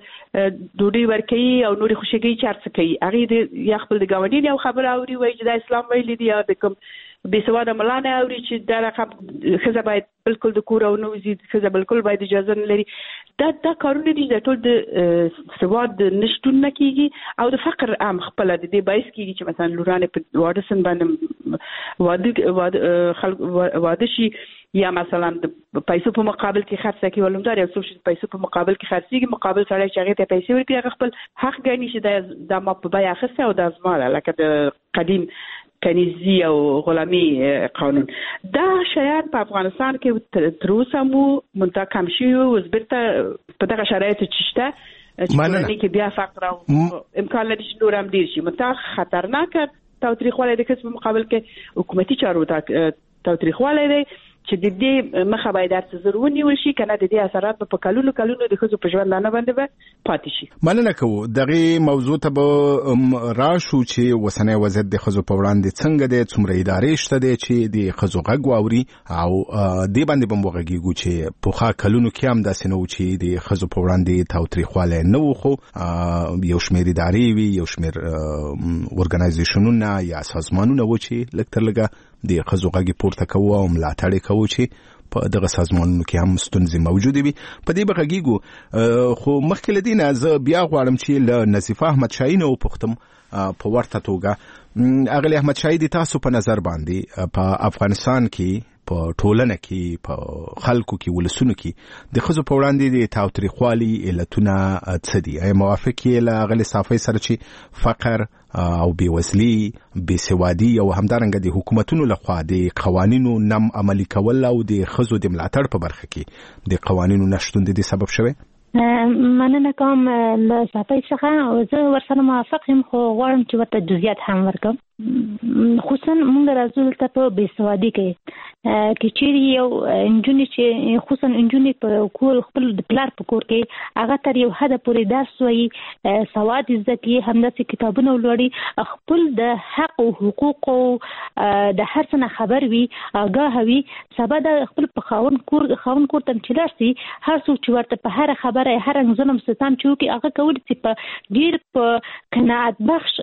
ډوډۍ ورکوي او نورې خوشګۍ چارڅ کوي. هغه د یا خپل د ګاونډي یو خبره اوري وایي چې د اسلام ویلي دی یا د کوم بې سواده ملانه اوري چې دا رقم ښځه باید بالکل د کور او نه وځي، ښځه بالکل باید اجازه نه لري. دا دا کارونه دي د ټول د سواد نشټون نه کیږي او د فقر عام خپل د دې باعث کیږي چې مثلا لورانه په واده سن باندې واده واده خلک واده شي یا مثلا د پیسو په مقابل کې خرڅ کوي ولومدار یو څه پیسو په مقابل کې خرڅيږي، مقابل سره چې هغه ته پیسې ورکړي هغه خپل حق ګڼي چې د ما په بیا اخیسته او د ازماله لکه د قدیم کنیزي او غلامي قانون. دا شیان په افغانستان کې تر اوسه مو منتقم شي او زبرته په دغه شرایطو چې شته چې کې بیا فقر او امکان لري چې نور هم ډیر شي. متأ خطرناک تاوتریخوالی د کسب مقابل کې حکومتي چارو تاوتریخوالی دی چې د دې مخه باید د ضروري ونشي کنه د دې اثرات په کلونو کلونو د خزو په ژوند نه باندې به پاتې شي. مننه کوو دغه موضوع ته به راشو چې وسنۍ وضعیت د خزو په وړاندې څنګه د څومره ادارې شته دي چې د خزو غږ واوري او د باندې بم وغږیږي چې په خا کلونو کې هم داسې نه و چې د خزو په وړاندې تاوتریخواله نه و، خو یو شمېر ادارې وي، یو شمېر اورګنایزیشنونه یا سازمانونه و چې لکه تر لږه د خزو غږی پورته کوو او ملاتړ کوو چې په دغه سازمانونو کې هم ستونزې موجودې وي. په دې بغږیږو خو مخکې له دې نه زه بیا غواړم چې له نصیفه احمد شاهي نه وپوښتم په ورته توګه اغلی احمد شاهي د تاسو په نظر باندې په افغانستان کې په ټولنه کې په خلکو کې ولسونو کې د خزو په وړاندې د تاوتریخوالي علتونه څه دي؟ ایا موافق یې له اغلی صافۍ سره چې فقر او بېوزلي، بېسوادي او همدارنګه د حکومتونو لخوا د قوانینو نم عملي کول او د خزو د ملاتړ په برخه کې د قوانینو نشتون د دې سبب شوی؟ مننه کوم له صافۍ څخه او زه ورسره موافق یم، خو غواړم چې ورته جزئیات هم ورکړم. خصوصا موږ راځو ته په بېسوادي کې کې چیرې یو انجونی چې خصوصا انجونی په کور خپل د پلار په کور کې هغه تر یو حد پورې درس وایي، سواد زده کوي، همداسې کتابونه ولولي، خپل د حق او حقوق او د هر څه نه خبر وي، آګاه وي، سبا د خپل په خاون کور خاون کور ته چې لاړ شي هر څوک چې ورته په هر خبره هر ظلم ستم چې وکړي هغه کولی چې په ډېر په قناعت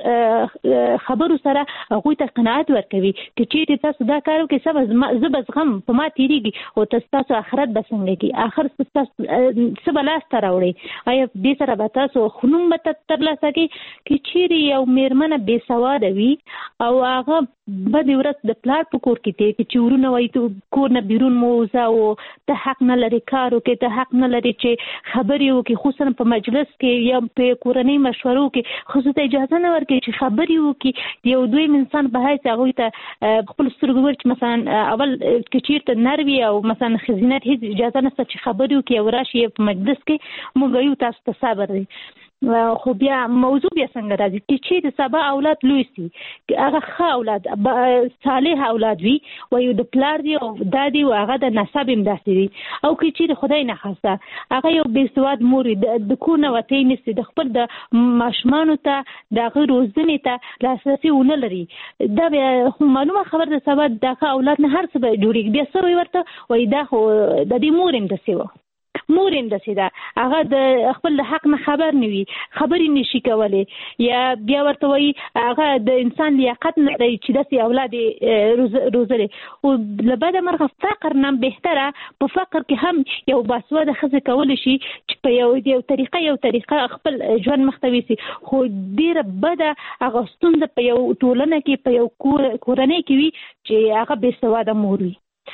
بخش خبرو سره هغوی ته قناعت ورکوي چې چیرې تاسو دا کار وکړئ سبا زه به زغم په ما تېرېږي او تاسو آخرت به څنګه کړي، آخر تاسو څه به لاسته راوړئ، آیا دې سره به تاسو خنوم به ترلاسه کړئ؟ که چیرې یو مېرمنه بې سواده وي او هغه بدې ورځ د پلار په کور کې دی چې ورونه وایي کور نه بیرون مو وځه او ته حق نه لري کار وکړې، ته حق نه لري چې خبرې وکړي، خصوصا په مجلس کې یا په کورنۍ مشورو کې ښځو ته اجازه نه ورکوي چې خبرې وکړي. یو دویم انسان په حیث هغوی ته خپل سترګو ور چې مثلا اول که چېرته نر وي او مثلا ښځینه هېڅ اجازه نشته چې خبرې وکړي او راشي په مجلس کې موږ وایو تاسو ته صبر دی. خو بیا موضوع بیا څنګه راځي چې چېرې سبا اولاد لوی سي هغه ښه اولاد صالح اولاد وي وایو د پلار دی او دا دی او هغه د نسب هم داسې وي، او که چېرې خدای نخواسته هغه یو بېسواد مور وي د کور نه وتی نسي د خپل د ماشومانو ته د هغه روزنې ته لاسرسي ونه لري، دا بیا خو معلومه خبر ده سبا د هغه اولاد نه هر څه به جوړېږي. بیا څه وایي ورته وایي دا خو د دې مور هم داسې وه، مور هم داسې ده، هغه د خپل د حق نه خبر نه وي، خبرې نشي کولی، یا بیا ورته وایي هغه د انسان لیاقت نه دی چې داسې اولاد یې روزلی. خو له بده مرغه فقر نه بهتره په فقر کې هم یو باسواده ښځه کولی شي چې په یو یو طریقه یو طریقه خپل ژوند مخ ته ویسي. خو ډېره بده هغه ستونزه په یو ټولنه کې په یو کورنۍ کې وي چې هغه بېسواده مور وي.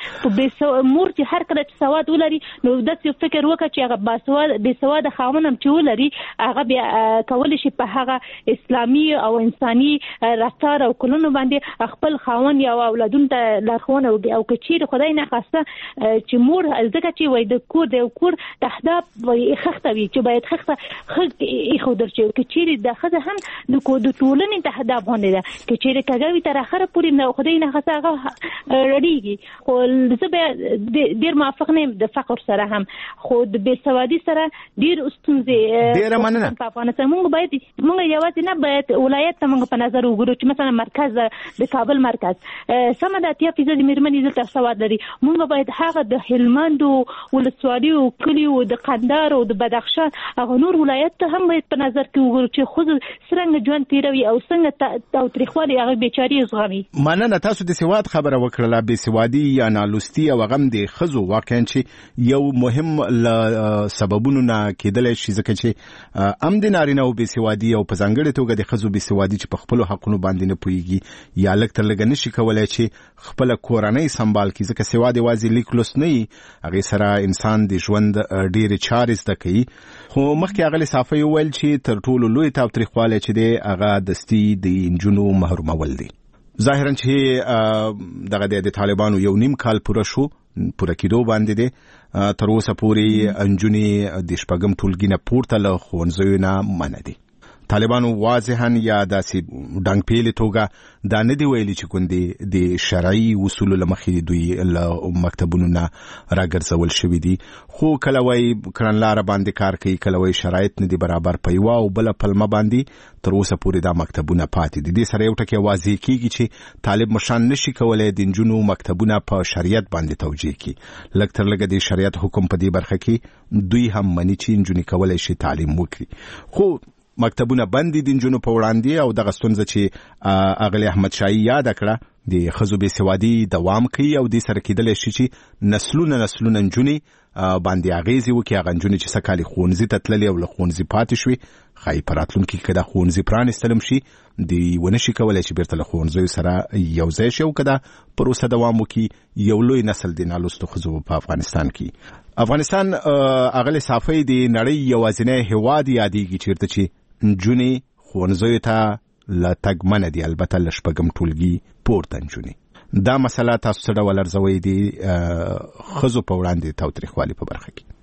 په مور چې هر کله چې سواد ولري نو داسې فکر وکړي چې هغه باسواد بې سواده خاوند هم چې ولري هغه بیا کولی شي په هغه اسلامي او انساني رفتار او کړنو باندې خپل خاوند یا اولادونو ته لارښوونه وکړي. او که چیرې خدای نه خواسته چې مور ځکه چې وایي د کور د کور تهداب خښته وي چې باید خښته ښه ایښودل شي. که چیرې د ښځه هم د د ټولنې تهداب غوندې ده که چیرې کږه وي تر اخره پورې نه خدای نه خواسته هغه رړېږي. خو زه بیا ډېر موافق نه یم د فقر سره هم، خو د بې سوادي سره ډېر ستونزې ډېره مننه. په افغانستان موږ باید موږ یوازې نه باید ولایت ته موږ په نظر وګورو چې مثلا مرکز د کابل مرکز سمه ده اتیا فیصد مېرمنې دلته سواد لري. موږ باید هغه د هلمند ولسوالیو کلیو د قندهار او د بدخشان هغه نور ولایت ته هم باید په نظر کې وګورو چې خود څنګه ژوند تیروي او څنګه تاوتریخوالي هغه بیچاري زغمي. مننه. تاسو د سواد خبره وکړه، بې سوادي یا نالوستي او غم د ښځو واقعا چې یو مهم سببونو نه کېدلی شي ځکه چې ام د نارینه او بې سوادي او په ځانګړې توګه د ښځو بې سوادي چې په خپلو حقونو باندې نه پوهېږي یا لږ تر لږه نشي کولی چې خپله کورنۍ سمبال کړي ځکه سواد یوازې لیک لوست نه وي، هغې سره انسان د ژوند ډېرې چارې زده کوي. خو مخکې هغه صافی وویل چې تر ټولو لوی تاوتریخوالی چې دی هغه دستي د نجونو محرومول دی. ظاهرا چې دغه د طالبانو یو نیم کال پوره شو پوره کېدو باندې دی، تر اوسه پورې نجونې د شپږم ټولګي نه پورته له ښوونځیو نه منع دي. طالبانو واضحا یا داسې ډنګ پیلې توګه دا نه دی ویلي چې ګوندې د شرعي اصولو له مخې دوی له مکتبونو نه راګرځول شوي دي، خو کله وایي کړنلاره باندې کار کوي، کله وایي شرایط نه دي برابر په یوه او بله پلمه باندې تر اوسه پورې دا مکتبونه پاتې دي. دې سره یو ټکی واضح کېږي چې طالب مشران نشي کولی د نجونو مکتبونه په شریعت باندې توجیه کړي. لږ تر لږه د شریعت حکم په دې برخه کې دوی هم مني چې نجونې کولی شي تعلیم وکړي، خو مکتبونه بند دي نجونو په وړاندې. او دغه ستونزه چې اغلی احمد شاهي یاد کړه د ښځو بې سوادي دوام کوي او دې سره کېدلی شي چې نسلونه نسلونه نجونې باندې اغیزې وکړي. هغه نجونې چې څه کال ښوونځي ته تللې او له ښوونځي پاتې شوې ښایي په راتلونکي کې که دا ښوونځي پرانېستلم شي دوی ونه شي کولی چې بیرته له ښوونځیو سره یو ځای شي او که دا پروسه دوام وکړي یو لوی نسل د نالوستو ښځو په افغانستان کې. افغانستان اغلی صافی د نړۍ یوازینی هېواد یادېږي چېرته چې نجونې ښوونځیو ته له تګ منع دي، البته له شپږم ټولګي پورته نجونې. دا مسله تاسو څه ډول ارزوئ د ښځو په وړاندې تاوتریخوالي په برخه کې؟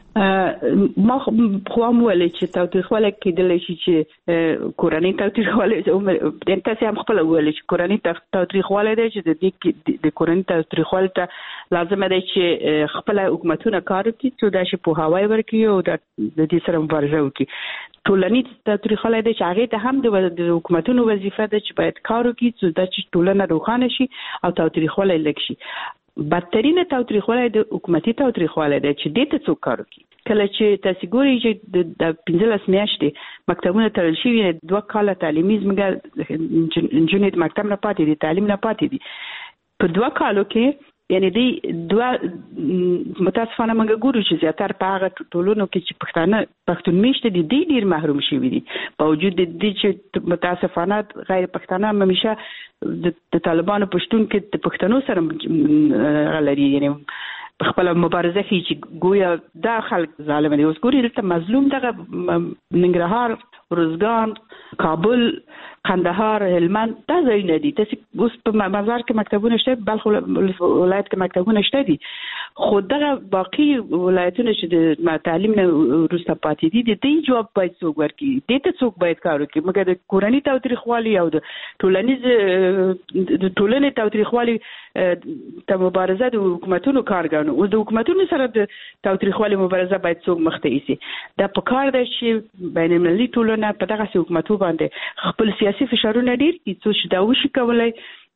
ما خو هم ویلې چې تاوتریخوالی کېدلی شي چې کورنۍ تاوتریخوالی تاسې هم خپله ویلې چې کورنۍ تاوتریخوالی دی چې د دې د کورنۍ تاوتریخوالي ته لازمه دی چې خپله حکومتونه کار وکړي څو دا شي پوهاوی ورکړي او د دې سره مبارزه وکړي. ټولنیز تاوتریخوالی دی چې هغې ته هم د حکومتونو وظیفه ده چې باید کار وکړي څو دا چې ټولنه روښانه شي او تاوتریخوالی لږ شي. بدترینه تاوتریخوالی د حکومتي تاوتریخوالی دی چې دې ته څوک کار وکړي. کله چې تاسو ګورئ چې د پنځلس میاشتې مکتبونه تړل شوي دوه کاله تعلیمي زموږ نجونې د مکتب نه پاتې دي، تعلیم نه پاتې دي. په دوه کالو کې یعنی دی دوه متاسفانه موږ ګورو چې زیاتره په هغه ټولنو کې چې پښتانه پښتون میشته دي دی ډېر محروم شوي دي، په وجود د دې چې متاسفانه غیر پښتانه همیشه د طالبانو په شتون کې د پښتنو سره غلري، یعنی خپل مبارزه کوي چې گویا دا خلک ظالم دي. اوس ګوري دلته مظلوم دغه ننګرهار، روزګان، کابل، قندهار، هلمند دا ځایونه دي. تاسو اوس په مزار کې مکتبونه شته، بلخ ولایت کې مکتبونه شته دي، خو دغه باقي ولایتونه چې د تعلیم نه وروسته پاتې دي د دې جواب باید څوک ورکړي، دې ته څوک باید کار وکړي. مګر د کورنۍ تاوتریخوالي او د ټولنیز د ټولنې تاوتریخوالي ته مبارزه د حکومتونو کار ګڼو. اوس د حکومتونو سره د تاوتریخوالي مبارزه باید څوک مخته یوسي. دا په کار دی چې بین المللي ټولنه په دغسې حکومتونو باندې خپل سیاسي فشارونه ډېر کړي څو چې دا وشي کولی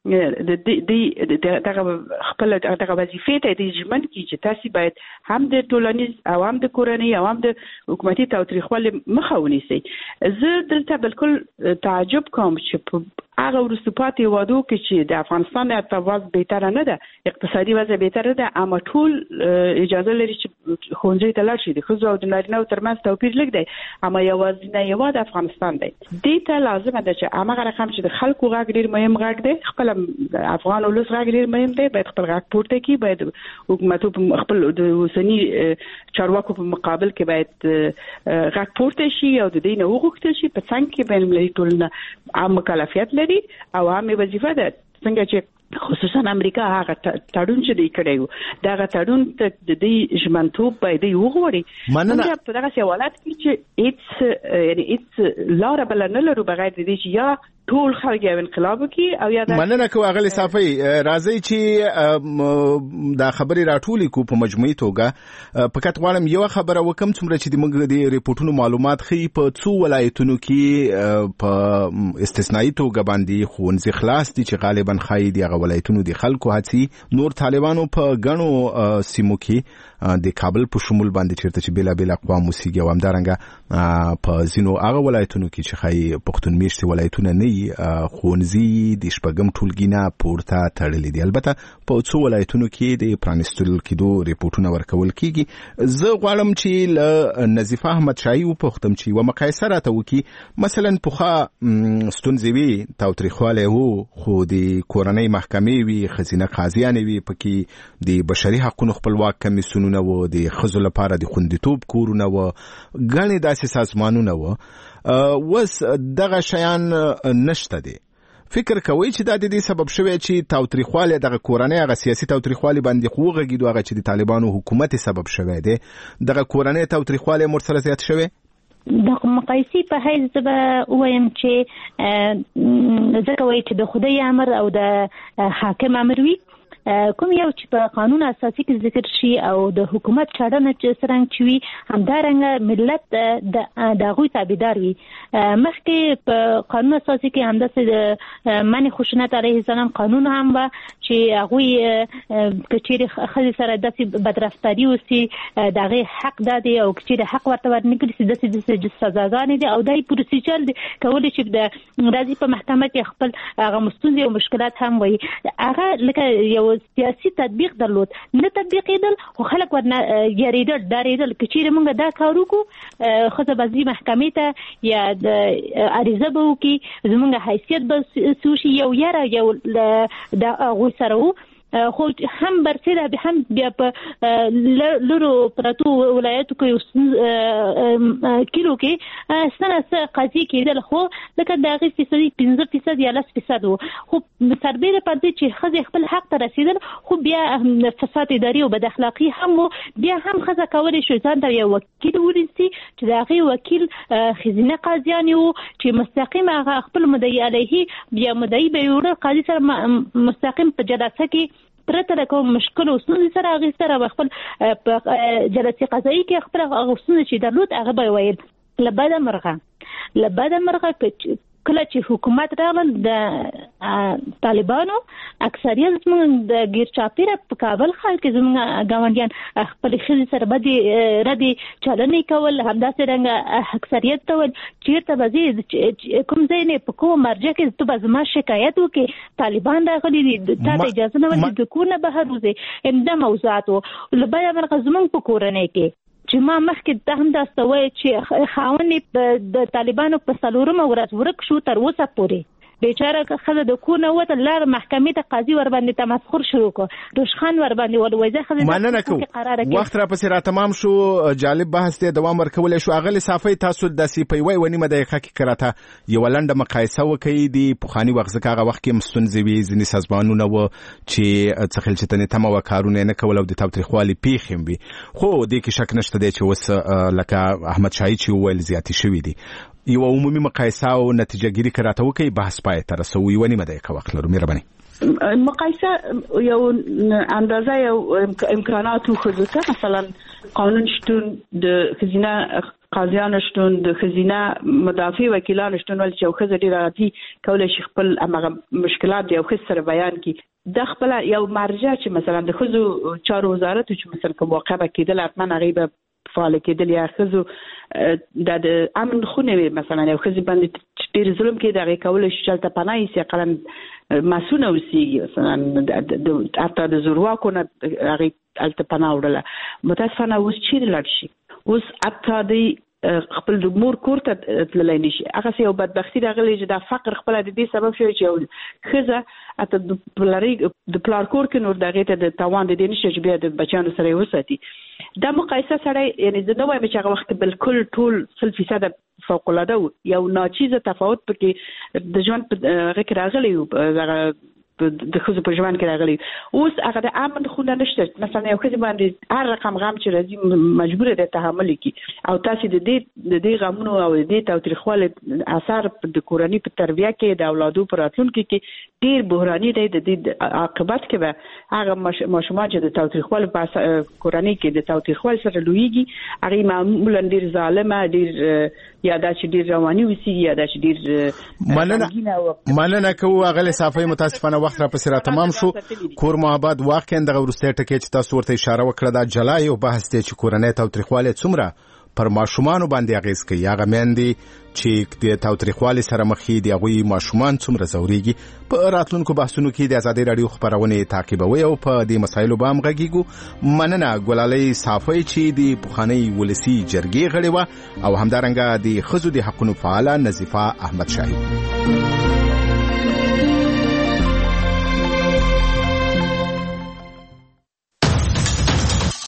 د دغه خپل دغه وظیفې ته د ژمن کړي چې تاسو باید هم د ټولنیز او هم د کورنۍ او هم د حکومتي تاوتریخوالي مخه ونیسئ. زه دلته بالکل تعجب کوم چې هغه وروسته پاتې هیوادو کې چې د افغانستان ارتباط بهتره نه ده، اقتصادي وضع بهتره ده، اما ټول اجازه لري چې ښوونځي ته لاړ شي. د ښځو او د نارینه‌و ترمنځ توپیر لږ دی، اما یوازینی هیواد افغانستان دی. دې ته لازمه ده چې هغه رقم چې د خلکو غږ ډېر مهم غږ دی، خپل افغان ولس غږ ډېر مهم دی، باید خپل غږ پورته کړي، باید حکومت په خپل د اوسنی چارواکو په مقابل کې باید غږ پورته شي او د دې نه وغوښتل شي په څنګه کې بین المللي ټولنه عام مکلفیت لري او عامه وظیفه ده. څنګه چې خصوصا امریکا هغه تړون چې دی کړی دا هغه تړون ته د دې ژمنتوب باید وغوړي. مننه په دغه حوالات کې چې هیڅ یعنی هیڅ لار بل نه لرو بغیر د دې چې یا ټول خلک یو انقلاب وکړي او یا مننه کوي اغلی صافي راځي چې دا خبري راټولې کو په مجموعي توګه. فقط غواړم یو خبره وکم څومره چې د موږ د ریپورتونو معلومات خي په څو ولایتونو کې په استثنایی توګه باندې ښوونځي خلاص دي چې غالبا خای دی هغه ولایتونو د خلکو هڅي نور طالبانو په غنو سیمو کې د کابل په شمول باندې چیرته چې بلا بلا اقوام موسیقي او همدارنګه په زینو هغه ولایتونو کې چې خای پښتون میشتي ولایتونه نه ښوونځي د شپږم ټولګي پورته تړلې دي. البته په څو ولایتونو کې د پرانستل کېدو ریپورتونه ورکول کیږي. زه غواړم چې له نظیفه احمد شاهي وپوښتم چې و مقایسه راته وکړي. مثلا پخوا ستونزې وي تاوتریخوالی وو خو د کورنۍ محکمې وي ښځینه قاضیانې وي پکې د بشري حقونو خپلواک کمیسیونونه وو د ښځو لپاره د خوندیتوب کورونه وو ګڼې داسې سازمانونه وو. وس دغه شیان نشته دي. فکر کوي چې دا د دې سبب شوی چې تاوتریخوالی دغه کورنۍ هغه سیاسي تاوتریخوالی باندې خو غږیدو هغه چې د طالبانو حکومت سبب شوی دی دغه کورنۍ تاوتریخوالی مرسله زیات شوی؟ د مقایسې په حیث زه وایم چې ځکه وایي چې د خدای امر او د حاکم امر وي کوم یو چې په قانون اساسي کې ذکر شي او د حکومت چاړنه چې څنګه چوي همدارنګه ملت د دغوی تابعدار وي. مخکې په قانون اساسي کې همداسې د منع خشونت علیه السلام قانون هم و چې هغوی کچېرې ښځې سره داسې بدرفتاري وسي دغه حق دادي او کچېرې حق ورته ورنکړي سي داسې داسې سزاګانې دي او دا پروسیجر دی کولی چې د راځي په محکمه کې خپل هغه ستونزې او مشکلات هم وایي. هغه لکه یو سیاسي تطبیق درلود نه تطبیقېدل خو خلک ورنه یریدل ډارېدل که چېرې موږ دا کار وکړو ښځه به ځي محکمې ته یا د عریضه به وکړي زموږ حیثیت به سوشي یو یاره یو د هغوی سره و خو هم برسېده هم بیا په لرو پرتو ولایتو کې کیلو کې سنه څه قضیې کېدل خو لکه د هغې فیصدي پنځه فیصد یا لس فیصد و خو سربیره پر دې چې ښځې خپل حق ته رسېدل خو بیا فساد اداري او بد اخلاقي هم و بیا هم ښځه کولی شو ځان ته یو وکیل ونیسي چې د هغې وکیل ښځینه قاضیانې وو چې مستقیم هغه خپل مدعي علیه بیا مدعي به یې وړل قاضي سره مستقیم په جلسه کې پرته له کوم مشکل او ستونزې سره هغې سره خپل په جلسې قضایي کې خپل هغه ستونزې چې درلود هغه به یې ویل له بده مرغه له بده مرغه کله چې حکومت راغلل د طالبانو اکثریت زموږ د ګیر چاپیره په کابل ښار کې زموږ ګاونډیان خپلې ښځې سره بدې ردې چلنې کول همداسې رنګه اکثریت ته ویل چېرته به ځې کوم ځای نه په کومه مرجع کې ته به زما شکایت وکړې طالبان راغلي دي تا ته اجازه نه ورکړي د کور نه بهر وځې همدا موضوعات وو. له بده مرغه زموږ په کورنۍ کې چې ما مخکې ته هم داسته وایي چې خاوند د طالبانو په څلورمه ورځ ورک شو تر اوسه پورې بیچاره ښځه د کور نه ووته لاړه محکمې ته قاضي ورباندې تمسخر شروع کړ روشخان ورباندې ولوي زه ښځې مننه کوم وخت را پسې را تمام شو جالب بحث دی دوام ورکولی شو. اغلې صافۍ تاسو داسې په یوه یوه نیمه دقیقه کې که راته یوه لنډه مقایسه وکړئ د پخواني وخت ځکه هغه وخت کې هم ستونزې وي ځینې سازمانونه وو چې څه خلچتنې تمه وه کارونه یې نه کول او د تاوتریخوالي پېښې هم وي خو دې کې شک نشته دی چې اوس لکه احمد شاهي چې وویل زیاتې شوي دي. یو عمومي مقایسه او نتیجه ګیری که راته وکړئ بحث پای ته رسوو یوه نیمه دقیقه وخت لرو مهرباني. مقایسه یو اندازه یو امکاناتو ښځو ته مثلا قانون شتون د ښځینه قاضیانو شتون د ښځینه مدافع وکیلانو شتون ول چې یو ښځه ډېره راځي کولی شي خپل هماغه مشکلات د یو ښځې سره بیان کړي د خپله یو مرجع چې مثلا د ښځو چارو وزارت چې مثلا کوم واقع به کېدل حتما هغې به فعال کېدل یا خزو د امن خونه مثلا یو خزي باندې ډیر ظلم کې دغه کول شي چې پناه یې قلم مسونه وسیږي مثلا د اته د زورواکو نه هغه التپناه وړله متاسفانه اوس چیرې لاړ شي اوس اته د خپل د مور کور ته تللی نشي هغه یو بدبختی راغلی چې د فقر خپل د دې سبب شوی چې یو خزه اته د پلاری د پلار کور کې نور دغه ته د توان د دې نشي چې بیا د بچانو سره وساتي دا مقایسه سره یعنی د نوې مچ هغه وخت بالکل ټول صفر فیصد فوق العاده یو ناچیزه تفاوت پکې د ژوند هغه کې راغلی او د خزو په ژوند کې راغلی اوس هغه د امن خونه نشته مثلا یو خزي باندې هر رقم غم چې راځي مجبور ده تحمل کی او تاسو د دې د دې غمونو او د دې تاوتریخوالي اثر د کورنۍ په تربیه کې د اولادو پر راتلونکي کې ډیر بحراني دی د دې عاقبت کې به هغه ماشومان چې د تاوتریخوالي په کورنۍ کې د تاوتریخوالي سره لویږي هغه معمولا ډیر ظالمه ډیر یا دا چې ډیر رواني وسی یا دا چې ډیر مننه مننه کوو غلې صافي متاسفانه وخت را پسې را تمام شو کور محبت واقعا دغه ورسته ټکی چې تاسو ورته اشاره وکړه دا جلای او بحث دی چې کورنۍ تاوتریخواله څومره پر ماشومان باندې اغیز کوي هغه مېندې چې د تاوتریخوالي سره مخ دي هغه ماشومان څومره زوريږي په راتلونکو بحثونو کې د ازادي رادیو خبرونه تعقیبوي او په دې مسایلو باندې غږیږو مننه ګلالۍ صافي چې د بخاني ولسی جرګې غړي و او همدارنګه د خزو د حقوقو فعال نظیفه احمد شاهي